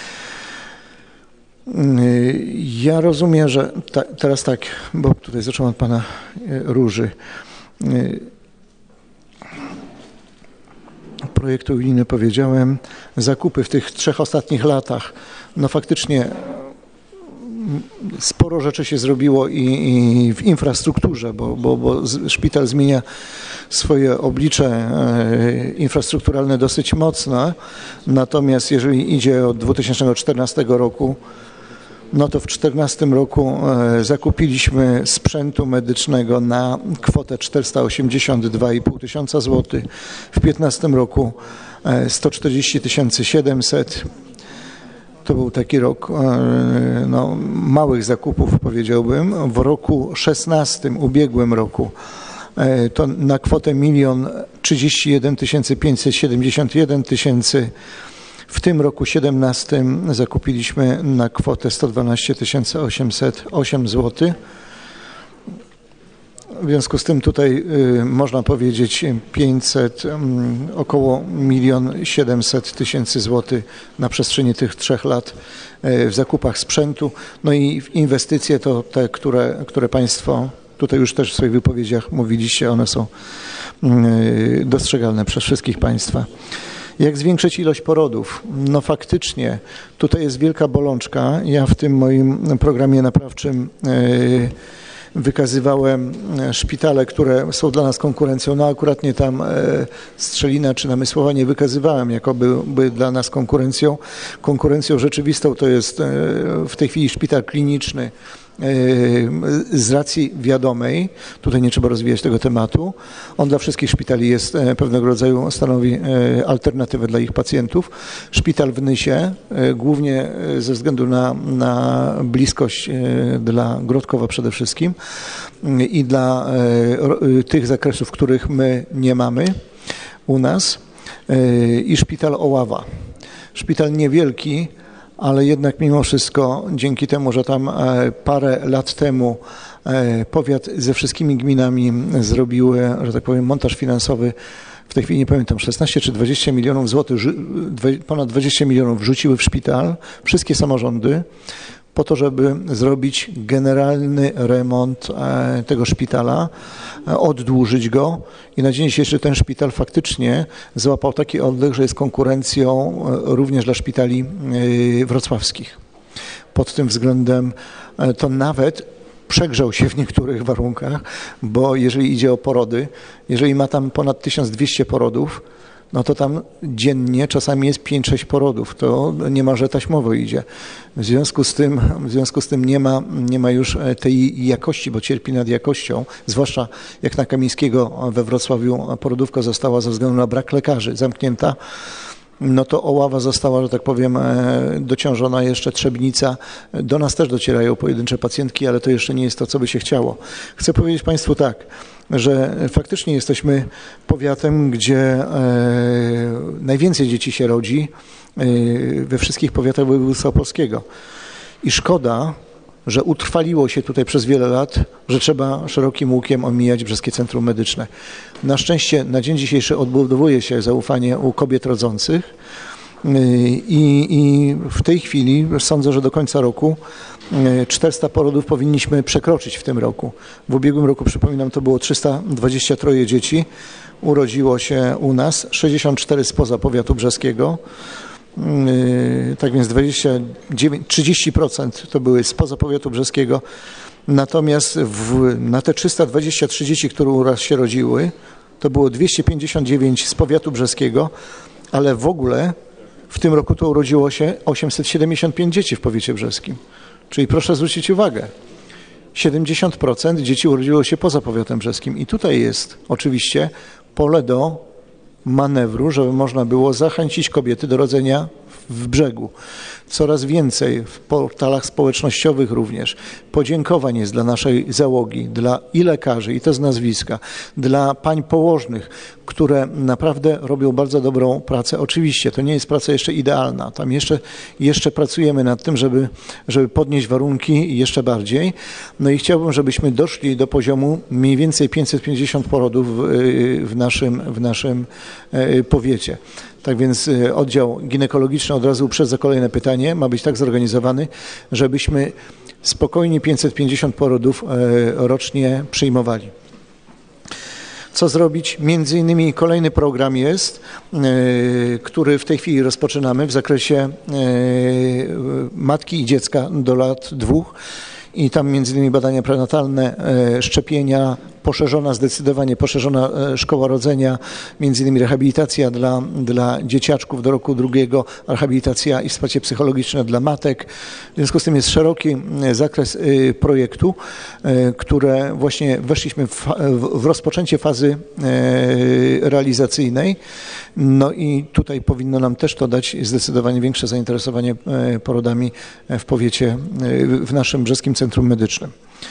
Ja rozumiem, że ta, teraz tak, bo tutaj zacząłem od pana Róży. Projekty unijne powiedziałem, zakupy w tych trzech ostatnich latach, no faktycznie sporo rzeczy się zrobiło i, i w infrastrukturze, bo, bo, bo szpital zmienia swoje oblicze infrastrukturalne dosyć mocno, natomiast jeżeli idzie od dwa tysiące czternastego roku, no to w czternastym roku zakupiliśmy sprzętu medycznego na kwotę czterysta osiemdziesiąt dwa i pół tysiąca złotych, w piętnastym roku sto czterdzieści tysięcy siedemset. To był taki rok no, małych zakupów, powiedziałbym. W roku szesnastym, ubiegłym roku, to na kwotę milion trzydzieści jeden tysięcy pięćset siedemdziesiąt jeden tysięcy. W tym roku siedemnastym zakupiliśmy na kwotę sto dwanaście tysięcy osiemset osiem złotych. W związku z tym tutaj y, można powiedzieć pięćset, y, około milion siedemset tysięcy złotych na przestrzeni tych trzech lat y, w zakupach sprzętu. No i inwestycje to te, które, które Państwo tutaj już też w swoich wypowiedziach mówiliście, one są y, dostrzegalne przez wszystkich Państwa. Jak zwiększyć ilość porodów? No faktycznie, tutaj jest wielka bolączka. Ja w tym moim programie naprawczym y, wykazywałem szpitale, które są dla nas konkurencją. No akurat nie tam Strzelina czy Namysłowa nie wykazywałem jako by, by dla nas konkurencją. Konkurencją rzeczywistą to jest w tej chwili szpital kliniczny z racji wiadomej, tutaj nie trzeba rozwijać tego tematu, on dla wszystkich szpitali jest pewnego rodzaju, stanowi alternatywę dla ich pacjentów. Szpital w Nysie, głównie ze względu na, na bliskość dla Grodkowa przede wszystkim i dla tych zakresów, których my nie mamy u nas, i szpital Oława. Szpital niewielki, ale jednak mimo wszystko dzięki temu, że tam parę lat temu powiat ze wszystkimi gminami zrobiły, że tak powiem, montaż finansowy, w tej chwili nie pamiętam, szesnaście czy dwadzieścia milionów złotych, ponad dwadzieścia milionów wrzuciły w szpital, wszystkie samorządy, po to, żeby zrobić generalny remont tego szpitala, oddłużyć go i na dzień dzisiejszy ten szpital faktycznie złapał taki oddech, że jest konkurencją również dla szpitali wrocławskich. Pod tym względem to nawet przegrzał się w niektórych warunkach, bo jeżeli idzie o porody, jeżeli ma tam ponad tysiąc dwieście porodów, no to tam dziennie czasami jest pięć sześć porodów, to niemalże taśmowo idzie. W związku z tym, w związku z tym nie ma, nie ma już tej jakości, bo cierpi nad jakością, zwłaszcza jak na Kamińskiego we Wrocławiu porodówka została ze względu na brak lekarzy zamknięta. No to Oława została, że tak powiem, dociążona jeszcze, Trzebnica. Do nas też docierają pojedyncze pacjentki, ale to jeszcze nie jest to, co by się chciało. Chcę powiedzieć Państwu tak, że faktycznie jesteśmy powiatem, gdzie e, najwięcej dzieci się rodzi e, we wszystkich powiatach województwa opolskiego. I szkoda, że utrwaliło się tutaj przez wiele lat, że trzeba szerokim łukiem omijać Brzeskie Centrum Medyczne. Na szczęście na dzień dzisiejszy odbudowuje się zaufanie u kobiet rodzących i, i w tej chwili sądzę, że do końca roku czterysta porodów powinniśmy przekroczyć w tym roku. W ubiegłym roku, przypominam, to było trzysta dwadzieścia trzy dzieci. Urodziło się u nas, sześćdziesiąt cztery spoza powiatu brzeskiego. Tak więc dwadzieścia dziewięć, trzydzieści procent to były spoza powiatu brzeskiego. Natomiast w, na te trzysta dwadzieścia trzy dzieci, które u nas się rodziły, to było dwieście pięćdziesiąt dziewięć z powiatu brzeskiego, ale w ogóle w tym roku to urodziło się osiemset siedemdziesiąt pięć dzieci w powiecie brzeskim. Czyli proszę zwrócić uwagę, siedemdziesiąt procent dzieci urodziło się poza powiatem brzeskim i tutaj jest oczywiście pole do manewru, żeby można było zachęcić kobiety do rodzenia w Brzegu. Coraz więcej w portalach społecznościowych również podziękowań jest dla naszej załogi, dla i lekarzy, i to z nazwiska, dla pań położnych, które naprawdę robią bardzo dobrą pracę. Oczywiście to nie jest praca jeszcze idealna. Tam jeszcze, jeszcze pracujemy nad tym, żeby, żeby podnieść warunki jeszcze bardziej. No i chciałbym, żebyśmy doszli do poziomu mniej więcej pięćset pięćdziesiąt porodów w, w naszym, w naszym powiecie. Tak więc oddział ginekologiczny, od razu uprzedzę kolejne pytanie, ma być tak zorganizowany, żebyśmy spokojnie pięćset pięćdziesiąt porodów rocznie przyjmowali. Co zrobić? Między innymi kolejny program jest, który w tej chwili rozpoczynamy w zakresie matki i dziecka do lat dwóch. i tam między innymi badania prenatalne, szczepienia, poszerzona, zdecydowanie poszerzona szkoła rodzenia, między innymi rehabilitacja dla, dla dzieciaczków do roku drugiego, rehabilitacja i wsparcie psychologiczne dla matek. W związku z tym jest szeroki zakres projektu, które właśnie weszliśmy w, w rozpoczęcie fazy realizacyjnej. No i tutaj powinno nam też to dać zdecydowanie większe zainteresowanie porodami w powiecie, w naszym Brzeskim Centrum Medycznym.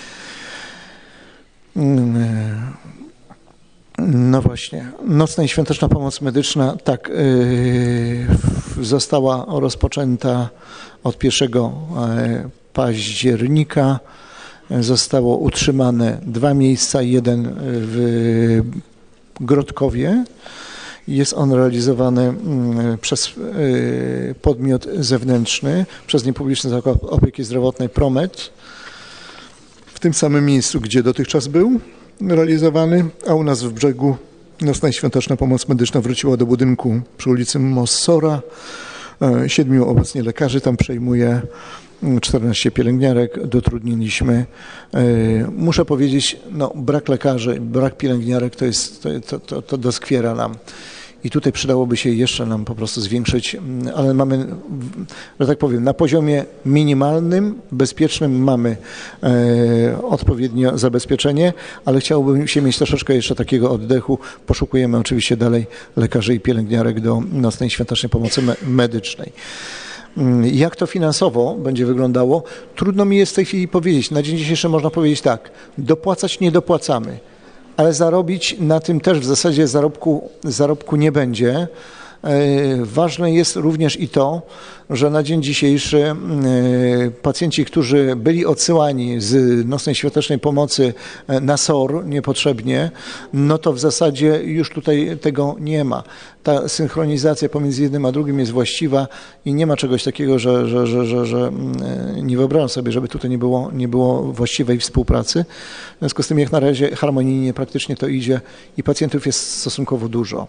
No właśnie, nocna i świąteczna pomoc medyczna, tak, yy, została rozpoczęta od pierwszego października. Zostało utrzymane dwa miejsca, jeden w Grodkowie. Jest on realizowany przez podmiot zewnętrzny, przez niepubliczny zakład opieki zdrowotnej Promet, w tym samym miejscu, gdzie dotychczas był realizowany, a u nas w Brzegu nocna i świąteczna pomoc medyczna wróciła do budynku przy ulicy Mossora. Siedmiu obecnie lekarzy tam przejmuje, czternaście pielęgniarek dotrudniliśmy. Muszę powiedzieć, no brak lekarzy, brak pielęgniarek to jest, to, to, to doskwiera nam. I tutaj przydałoby się jeszcze nam po prostu zwiększyć, ale mamy, że tak powiem, na poziomie minimalnym, bezpiecznym mamy e, odpowiednio zabezpieczenie, ale chciałbym się mieć troszeczkę jeszcze takiego oddechu. Poszukujemy oczywiście dalej lekarzy i pielęgniarek do nocnej świątecznej pomocy me medycznej. Jak to finansowo będzie wyglądało? Trudno mi jest w tej chwili powiedzieć. Na dzień dzisiejszy można powiedzieć tak, dopłacać nie dopłacamy, ale zarobić na tym też w zasadzie zarobku, zarobku nie będzie. Ważne jest również i to, że na dzień dzisiejszy pacjenci, którzy byli odsyłani z nocnej świątecznej pomocy na S O R niepotrzebnie, no to w zasadzie już tutaj tego nie ma. Ta synchronizacja pomiędzy jednym a drugim jest właściwa i nie ma czegoś takiego, że, że, że, że, że nie wyobrażam sobie, żeby tutaj nie było, nie było właściwej współpracy. W związku z tym jak na razie harmonijnie praktycznie to idzie i pacjentów jest stosunkowo dużo.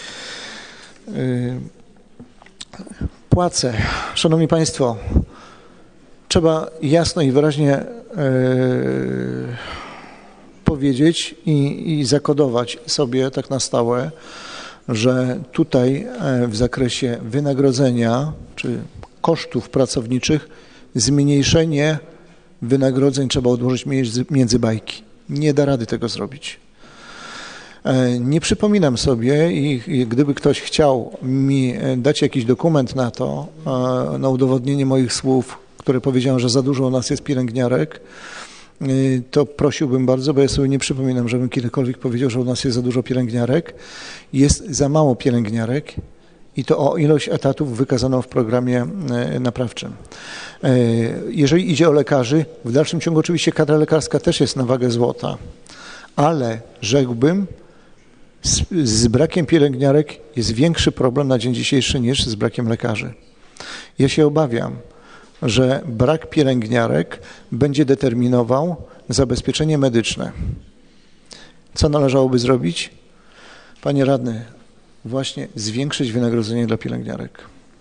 Płace. Szanowni Państwo, trzeba jasno i wyraźnie powiedzieć i, i zakodować sobie tak na stałe, że tutaj w zakresie wynagrodzenia czy kosztów pracowniczych zmniejszenie wynagrodzeń trzeba odłożyć między bajki. Nie da rady tego zrobić. Nie przypominam sobie i, i gdyby ktoś chciał mi dać jakiś dokument na to, na udowodnienie moich słów, które powiedziałem, że za dużo u nas jest pielęgniarek, to prosiłbym bardzo, bo ja sobie nie przypominam, żebym kiedykolwiek powiedział, że u nas jest za dużo pielęgniarek. Jest za mało pielęgniarek i to o ilość etatów wykazano w programie naprawczym. Jeżeli idzie o lekarzy, w dalszym ciągu oczywiście kadra lekarska też jest na wagę złota, ale rzekłbym, Z, z brakiem pielęgniarek jest większy problem na dzień dzisiejszy niż z brakiem lekarzy. Ja się obawiam, że brak pielęgniarek będzie determinował zabezpieczenie medyczne. Co należałoby zrobić? Panie radny, właśnie zwiększyć wynagrodzenie dla pielęgniarek.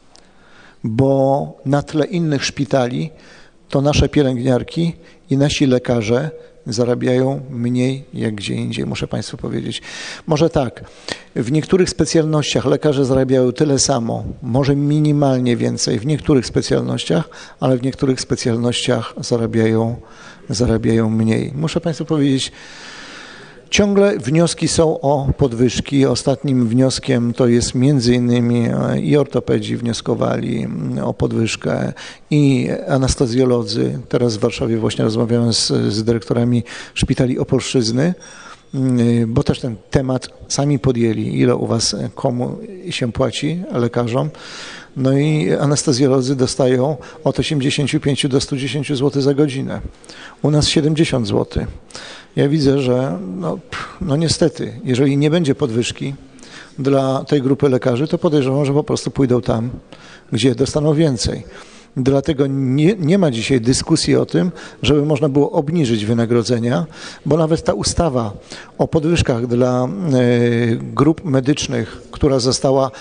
Bo na tle innych szpitali to nasze pielęgniarki i nasi lekarze zarabiają mniej jak gdzie indziej, muszę Państwu powiedzieć. Może tak, w niektórych specjalnościach lekarze zarabiają tyle samo, może minimalnie więcej w niektórych specjalnościach, ale w niektórych specjalnościach zarabiają, zarabiają mniej. Muszę Państwu powiedzieć, ciągle wnioski są o podwyżki. Ostatnim wnioskiem to jest między innymi i ortopedzi wnioskowali o podwyżkę i anestezjolodzy. Teraz w Warszawie właśnie rozmawiałem z, z dyrektorami szpitali Opolszczyzny, bo też ten temat sami podjęli, ile u was komu się płaci, lekarzom. No i anestezjolodzy dostają od osiemdziesięciu pięciu do stu dziesięciu złotych za godzinę. U nas siedemdziesiąt złotych. Ja widzę, że no, no niestety, jeżeli nie będzie podwyżki dla tej grupy lekarzy, to podejrzewam, że po prostu pójdą tam, gdzie dostaną więcej. Dlatego nie, nie ma dzisiaj dyskusji o tym, żeby można było obniżyć wynagrodzenia, bo nawet ta ustawa o podwyżkach dla y, grup medycznych, która została w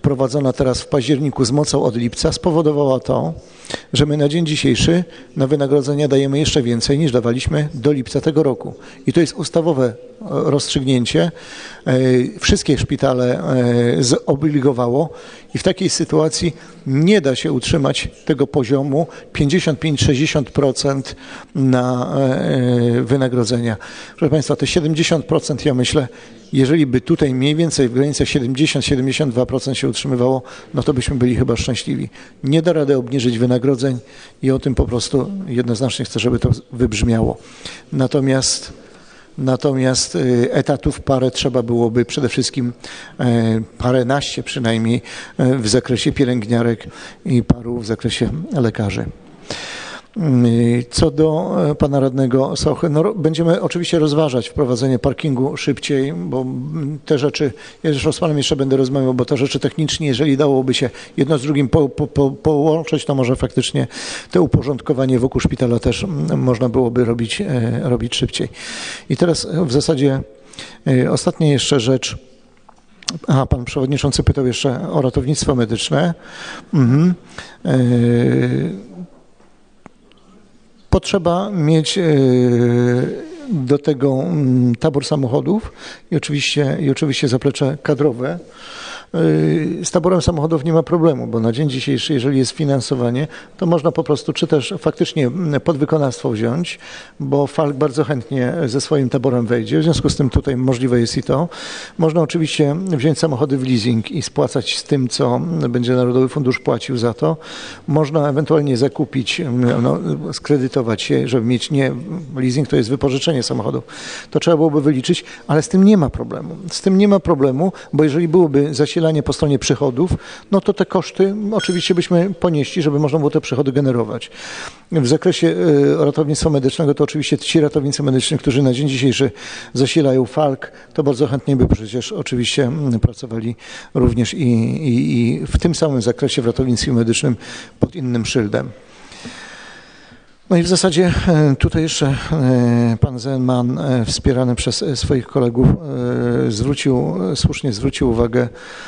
wprowadzona teraz w październiku z mocą od lipca, spowodowała to, że my na dzień dzisiejszy na wynagrodzenia dajemy jeszcze więcej niż dawaliśmy do lipca tego roku. I to jest ustawowe rozstrzygnięcie. Wszystkie szpitale zobligowało i w takiej sytuacji nie da się utrzymać tego poziomu pięćdziesiąt pięć do sześćdziesięciu procent na wynagrodzenia. Proszę Państwa, te siedemdziesiąt procent, ja myślę, jeżeli by tutaj mniej więcej w granicach siedemdziesiąt do siedemdziesięciu dwóch procent się utrzymywało, no to byśmy byli chyba szczęśliwi. Nie da rady obniżyć wynagrodzeń i o tym po prostu jednoznacznie chcę, żeby to wybrzmiało. Natomiast Natomiast etatów parę trzeba byłoby, przede wszystkim paręnaście przynajmniej w zakresie pielęgniarek i paru w zakresie lekarzy. Co do pana radnego Sochy, no będziemy oczywiście rozważać wprowadzenie parkingu szybciej, bo te rzeczy, ja zresztą z panem jeszcze będę rozmawiał, bo te rzeczy technicznie, jeżeli dałoby się jedno z drugim po, po, po, połączyć, to może faktycznie te uporządkowanie wokół szpitala też można byłoby robić, robić szybciej. I teraz w zasadzie ostatnia jeszcze rzecz. Aha, pan przewodniczący pytał jeszcze o ratownictwo medyczne. Mhm. Potrzeba mieć do tego tabor samochodów i oczywiście, i oczywiście zaplecze kadrowe. Z taborem samochodów nie ma problemu, bo na dzień dzisiejszy, jeżeli jest finansowanie, to można po prostu, czy też faktycznie podwykonawstwo wziąć, bo Falk bardzo chętnie ze swoim taborem wejdzie, w związku z tym tutaj możliwe jest i to. Można oczywiście wziąć samochody w leasing i spłacać z tym, co będzie Narodowy Fundusz płacił za to. Można ewentualnie zakupić, no, skredytować się, żeby mieć, nie, leasing to jest wypożyczenie samochodów. To trzeba byłoby wyliczyć, ale z tym nie ma problemu. Z tym nie ma problemu, bo jeżeli byłoby zasilanie po stronie przychodów, no to te koszty oczywiście byśmy ponieśli, żeby można było te przychody generować. W zakresie ratownictwa medycznego to oczywiście ci ratownicy medyczni, którzy na dzień dzisiejszy zasilają Falk, to bardzo chętnie by przecież oczywiście pracowali również i, i, i w tym samym zakresie w ratownictwie medycznym pod innym szyldem. No i w zasadzie tutaj jeszcze pan Zenman, wspierany przez swoich kolegów, zwrócił, słusznie zwrócił uwagę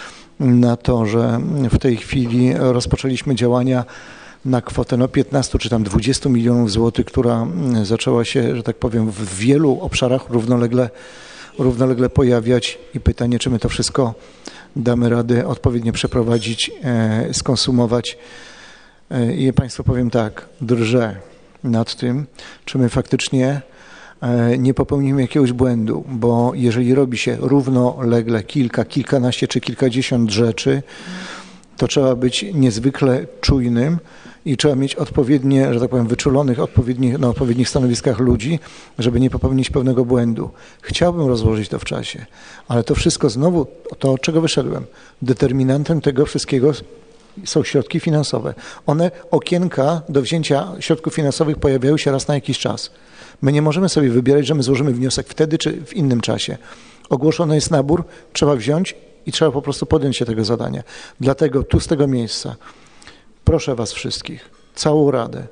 na to, że w tej chwili rozpoczęliśmy działania na kwotę no piętnaście czy tam dwadzieścia milionów złotych, która zaczęła się, że tak powiem, w wielu obszarach równolegle, równolegle pojawiać i pytanie, czy my to wszystko damy radę odpowiednio przeprowadzić, skonsumować. I Państwu powiem tak, drżę nad tym, czy my faktycznie nie popełnimy jakiegoś błędu, bo jeżeli robi się równolegle kilka, kilkanaście czy kilkadziesiąt rzeczy, to trzeba być niezwykle czujnym i trzeba mieć odpowiednie, że tak powiem, wyczulonych odpowiednich, na odpowiednich stanowiskach ludzi, żeby nie popełnić pewnego błędu. Chciałbym rozłożyć to w czasie, ale to wszystko znowu, to od czego wyszedłem, determinantem tego wszystkiego są środki finansowe. One, okienka do wzięcia środków finansowych pojawiają się raz na jakiś czas. My nie możemy sobie wybierać, że my złożymy wniosek wtedy czy w innym czasie. Ogłoszony jest nabór, trzeba wziąć i trzeba po prostu podjąć się tego zadania. Dlatego tu z tego miejsca proszę was wszystkich, całą Radę,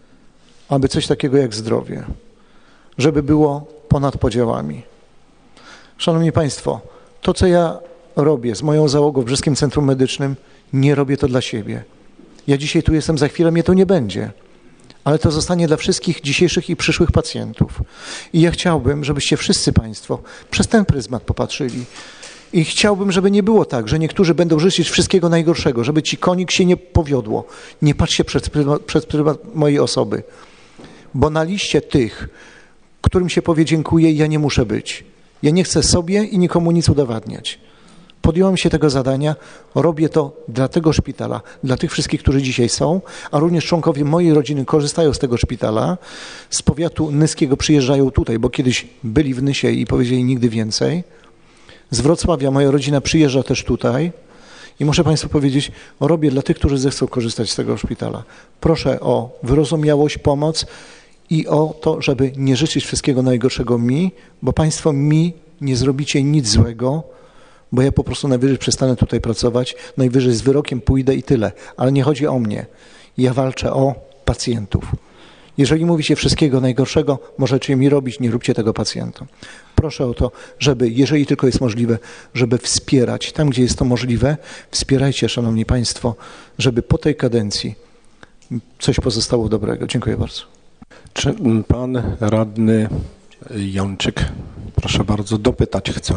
aby coś takiego jak zdrowie, żeby było ponad podziałami. Szanowni Państwo, to co ja robię z moją załogą w Brzeskim Centrum Medycznym, nie robię to dla siebie. Ja dzisiaj tu jestem, za chwilę mnie to nie będzie. Ale to zostanie dla wszystkich dzisiejszych i przyszłych pacjentów. I ja chciałbym, żebyście wszyscy Państwo przez ten pryzmat popatrzyli. I chciałbym, żeby nie było tak, że niektórzy będą życzyć wszystkiego najgorszego, żeby ci konik się nie powiodło. Nie patrzcie przez pryzmat, przez pryzmat mojej osoby. Bo na liście tych, którym się powie dziękuję, ja nie muszę być. Ja nie chcę sobie i nikomu nic udowadniać. Podjąłem się tego zadania, robię to dla tego szpitala, dla tych wszystkich, którzy dzisiaj są, a również członkowie mojej rodziny korzystają z tego szpitala. Z powiatu nyskiego przyjeżdżają tutaj, bo kiedyś byli w Nysie i powiedzieli nigdy więcej. Z Wrocławia moja rodzina przyjeżdża też tutaj i muszę Państwu powiedzieć, robię dla tych, którzy zechcą korzystać z tego szpitala. Proszę o wyrozumiałość, pomoc i o to, żeby nie życzyć wszystkiego najgorszego mi, bo Państwo mi nie zrobicie nic złego, bo ja po prostu najwyżej przestanę tutaj pracować, najwyżej z wyrokiem pójdę i tyle. Ale nie chodzi o mnie. Ja walczę o pacjentów. Jeżeli mówicie wszystkiego najgorszego, możecie mi robić, nie róbcie tego pacjentom. Proszę o to, żeby, jeżeli tylko jest możliwe, żeby wspierać, tam gdzie jest to możliwe, wspierajcie, szanowni państwo, żeby po tej kadencji coś pozostało dobrego. Dziękuję bardzo. Czy pan radny Jączyk, proszę bardzo, dopytać chce?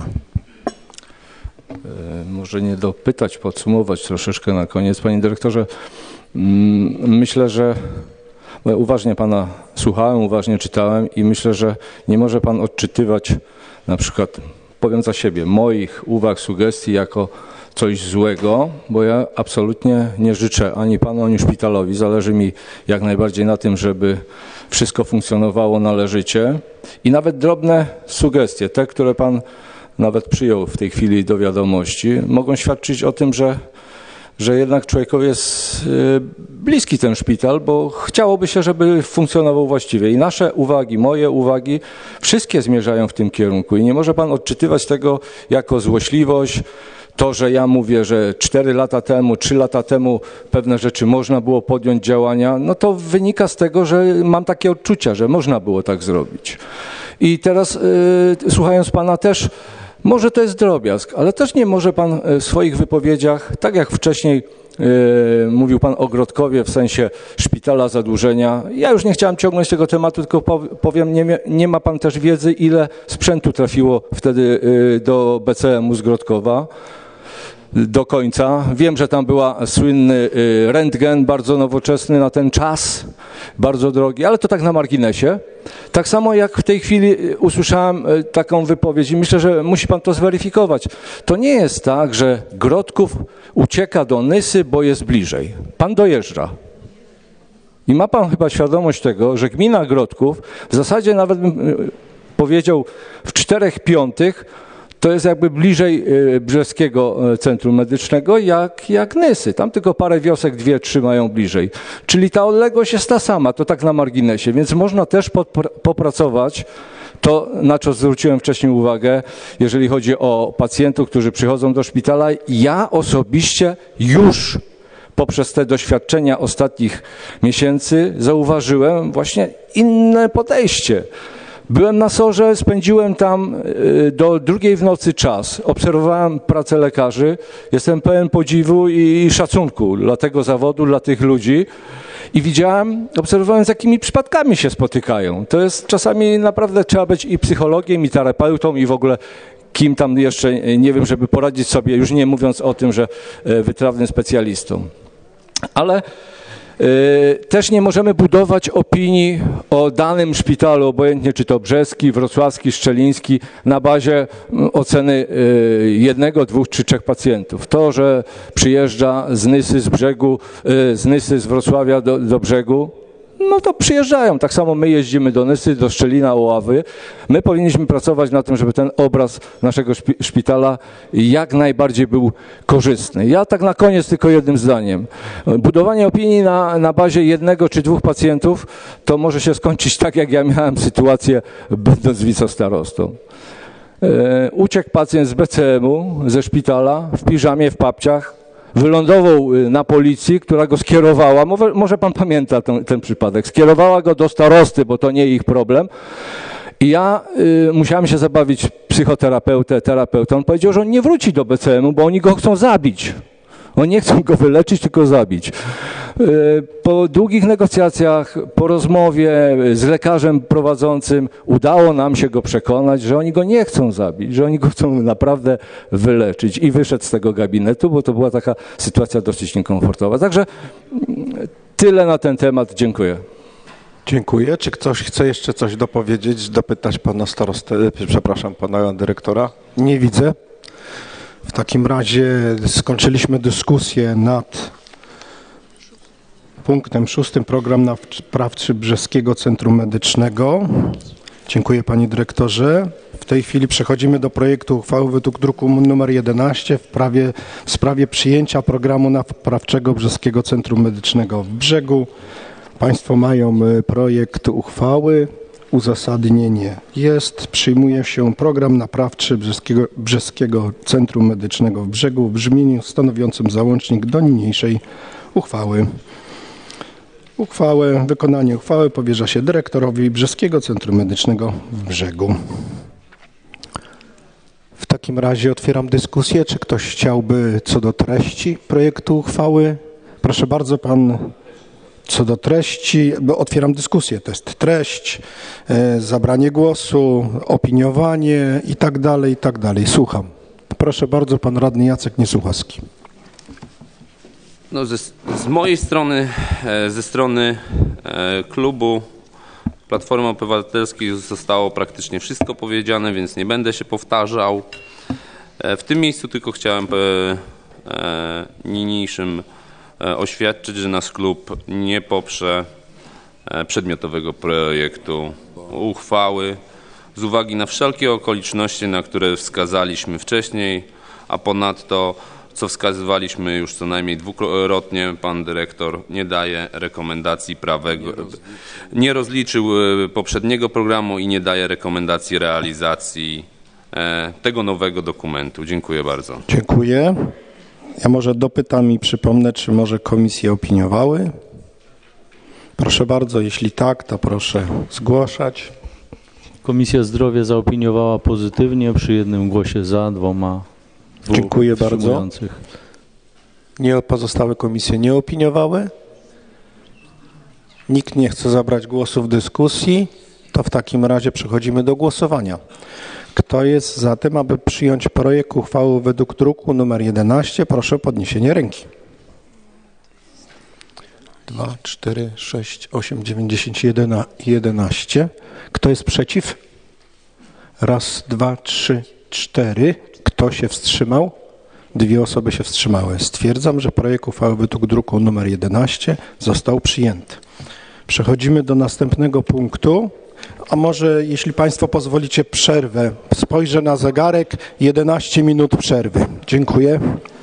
Może nie dopytać, podsumować troszeczkę na koniec. Panie dyrektorze, myślę, że uważnie pana słuchałem, uważnie czytałem i myślę, że nie może pan odczytywać na przykład, powiem za siebie, moich uwag, sugestii jako coś złego, bo ja absolutnie nie życzę ani panu, ani szpitalowi. Zależy mi jak najbardziej na tym, żeby wszystko funkcjonowało należycie i nawet drobne sugestie, te, które pan nawet przyjął w tej chwili do wiadomości, mogą świadczyć o tym, że, że jednak człowiekowi jest bliski ten szpital, bo chciałoby się, żeby funkcjonował właściwie. I nasze uwagi, moje uwagi, wszystkie zmierzają w tym kierunku i nie może pan odczytywać tego jako złośliwość. To, że ja mówię, że cztery lata temu, trzy lata temu pewne rzeczy można było podjąć działania, no to wynika z tego, że mam takie odczucia, że można było tak zrobić. I teraz yy, słuchając pana też, może to jest drobiazg, ale też nie może pan w swoich wypowiedziach, tak jak wcześniej yy, mówił pan o Grodkowie w sensie szpitala, zadłużenia. Ja już nie chciałem ciągnąć tego tematu, tylko powiem, nie, nie ma pan też wiedzy, ile sprzętu trafiło wtedy yy, do B C M u z Grodkowa. Do końca. Wiem, że tam była słynny rentgen, bardzo nowoczesny na ten czas, bardzo drogi, ale to tak na marginesie. Tak samo jak w tej chwili usłyszałem taką wypowiedź i myślę, że musi pan to zweryfikować. To nie jest tak, że Grodków ucieka do Nysy, bo jest bliżej. Pan dojeżdża. I ma pan chyba świadomość tego, że gmina Grodków w zasadzie nawet bym powiedział w czterech piątych to jest jakby bliżej Brzeskiego Centrum Medycznego jak, jak Nysy. Tam tylko parę wiosek, dwie, trzy mają bliżej. Czyli ta odległość jest ta sama, to tak na marginesie. Więc można też popracować to, na co zwróciłem wcześniej uwagę, jeżeli chodzi o pacjentów, którzy przychodzą do szpitala. Ja osobiście już poprzez te doświadczenia ostatnich miesięcy zauważyłem właśnie inne podejście. Byłem na Sorze, spędziłem tam do drugiej w nocy czas. Obserwowałem pracę lekarzy. Jestem pełen podziwu i szacunku dla tego zawodu, dla tych ludzi. I widziałem, obserwowałem, z jakimi przypadkami się spotykają. To jest czasami naprawdę trzeba być i psychologiem, i terapeutą, i w ogóle kim tam jeszcze, nie wiem, żeby poradzić sobie, już nie mówiąc o tym, że wytrawnym specjalistą. Ale też nie możemy budować opinii o danym szpitalu, obojętnie czy to brzeski, wrocławski, szczeliński, na bazie oceny jednego, dwóch czy trzech pacjentów. To, że przyjeżdża z Nysy, z brzegu, z Nysy, z Wrocławia do, do brzegu, no to przyjeżdżają. Tak samo my jeździmy do Nysy, do Szczelina, Oławy. My powinniśmy pracować na tym, żeby ten obraz naszego szpitala jak najbardziej był korzystny. Ja tak na koniec tylko jednym zdaniem. Budowanie opinii na, na bazie jednego czy dwóch pacjentów to może się skończyć tak, jak ja miałem sytuację, będąc wicestarostą. E, uciekł pacjent z B C M u, ze szpitala, w piżamie, w papciach. Wylądował na policji, która go skierowała, może, może pan pamięta ten, ten przypadek, skierowała go do starosty, bo to nie ich problem. I ja y, musiałem się zabawić psychoterapeutę, terapeutę. On powiedział, że on nie wróci do B C M u, bo oni go chcą zabić. Oni nie chcą go wyleczyć, tylko zabić. Po długich negocjacjach, po rozmowie z lekarzem prowadzącym udało nam się go przekonać, że oni go nie chcą zabić, że oni go chcą naprawdę wyleczyć. I wyszedł z tego gabinetu, bo to była taka sytuacja dosyć niekomfortowa. Także tyle na ten temat. Dziękuję. Dziękuję. Czy ktoś chce jeszcze coś dopowiedzieć, dopytać pana starostę, przepraszam, pana dyrektora? Nie widzę. W takim razie skończyliśmy dyskusję nad punktem szóstym, program naprawczy Brzeskiego Centrum Medycznego. Dziękuję panie dyrektorze. W tej chwili przechodzimy do projektu uchwały według druku nr jedenaście w, prawie, w sprawie przyjęcia programu naprawczego Brzeskiego Centrum Medycznego w Brzegu. Państwo mają projekt uchwały. Uzasadnienie jest. Przyjmuje się program naprawczy Brzeskiego, Brzeskiego Centrum Medycznego w Brzegu w brzmieniu stanowiącym załącznik do niniejszej uchwały. Uchwałę, wykonanie uchwały powierza się dyrektorowi Brzeskiego Centrum Medycznego w Brzegu. W takim razie otwieram dyskusję. Czy ktoś chciałby co do treści projektu uchwały? Proszę bardzo, pan co do treści, bo otwieram dyskusję. To jest treść, e, zabranie głosu, opiniowanie i tak dalej, i tak dalej. Słucham. Proszę bardzo, pan radny Jacek Niesłuchowski. No, ze, z mojej strony, ze strony klubu Platformy Obywatelskiej zostało praktycznie wszystko powiedziane, więc nie będę się powtarzał. W tym miejscu tylko chciałem niniejszym oświadczyć, że nasz klub nie poprze przedmiotowego projektu uchwały z uwagi na wszelkie okoliczności, na które wskazaliśmy wcześniej, a ponadto, co wskazywaliśmy już co najmniej dwukrotnie, pan dyrektor nie daje rekomendacji prawego, nie rozliczył poprzedniego programu i nie daje rekomendacji realizacji tego nowego dokumentu. Dziękuję bardzo. Dziękuję. Ja może dopytam i przypomnę, czy może komisje opiniowały? Proszę bardzo, jeśli tak, to proszę zgłaszać. Komisja Zdrowia zaopiniowała pozytywnie przy jednym głosie za, dwoma Dziękuję bardzo. Nie, pozostałe komisje nie opiniowały. Nikt nie chce zabrać głosu w dyskusji. To w takim razie przechodzimy do głosowania. Kto jest za tym, aby przyjąć projekt uchwały według druku nr jedenaście? Proszę o podniesienie ręki. dwa, cztery, sześć, osiem, dziewięć, dziesięć, jedenaście. Kto jest przeciw? Raz, dwa, trzy, cztery. Kto się wstrzymał? Dwie osoby się wstrzymały. Stwierdzam, że projekt uchwały według druku nr jedenaście został przyjęty. Przechodzimy do następnego punktu. A może, jeśli Państwo pozwolicie, przerwę. Spojrzę na zegarek. jedenaście minut przerwy. Dziękuję.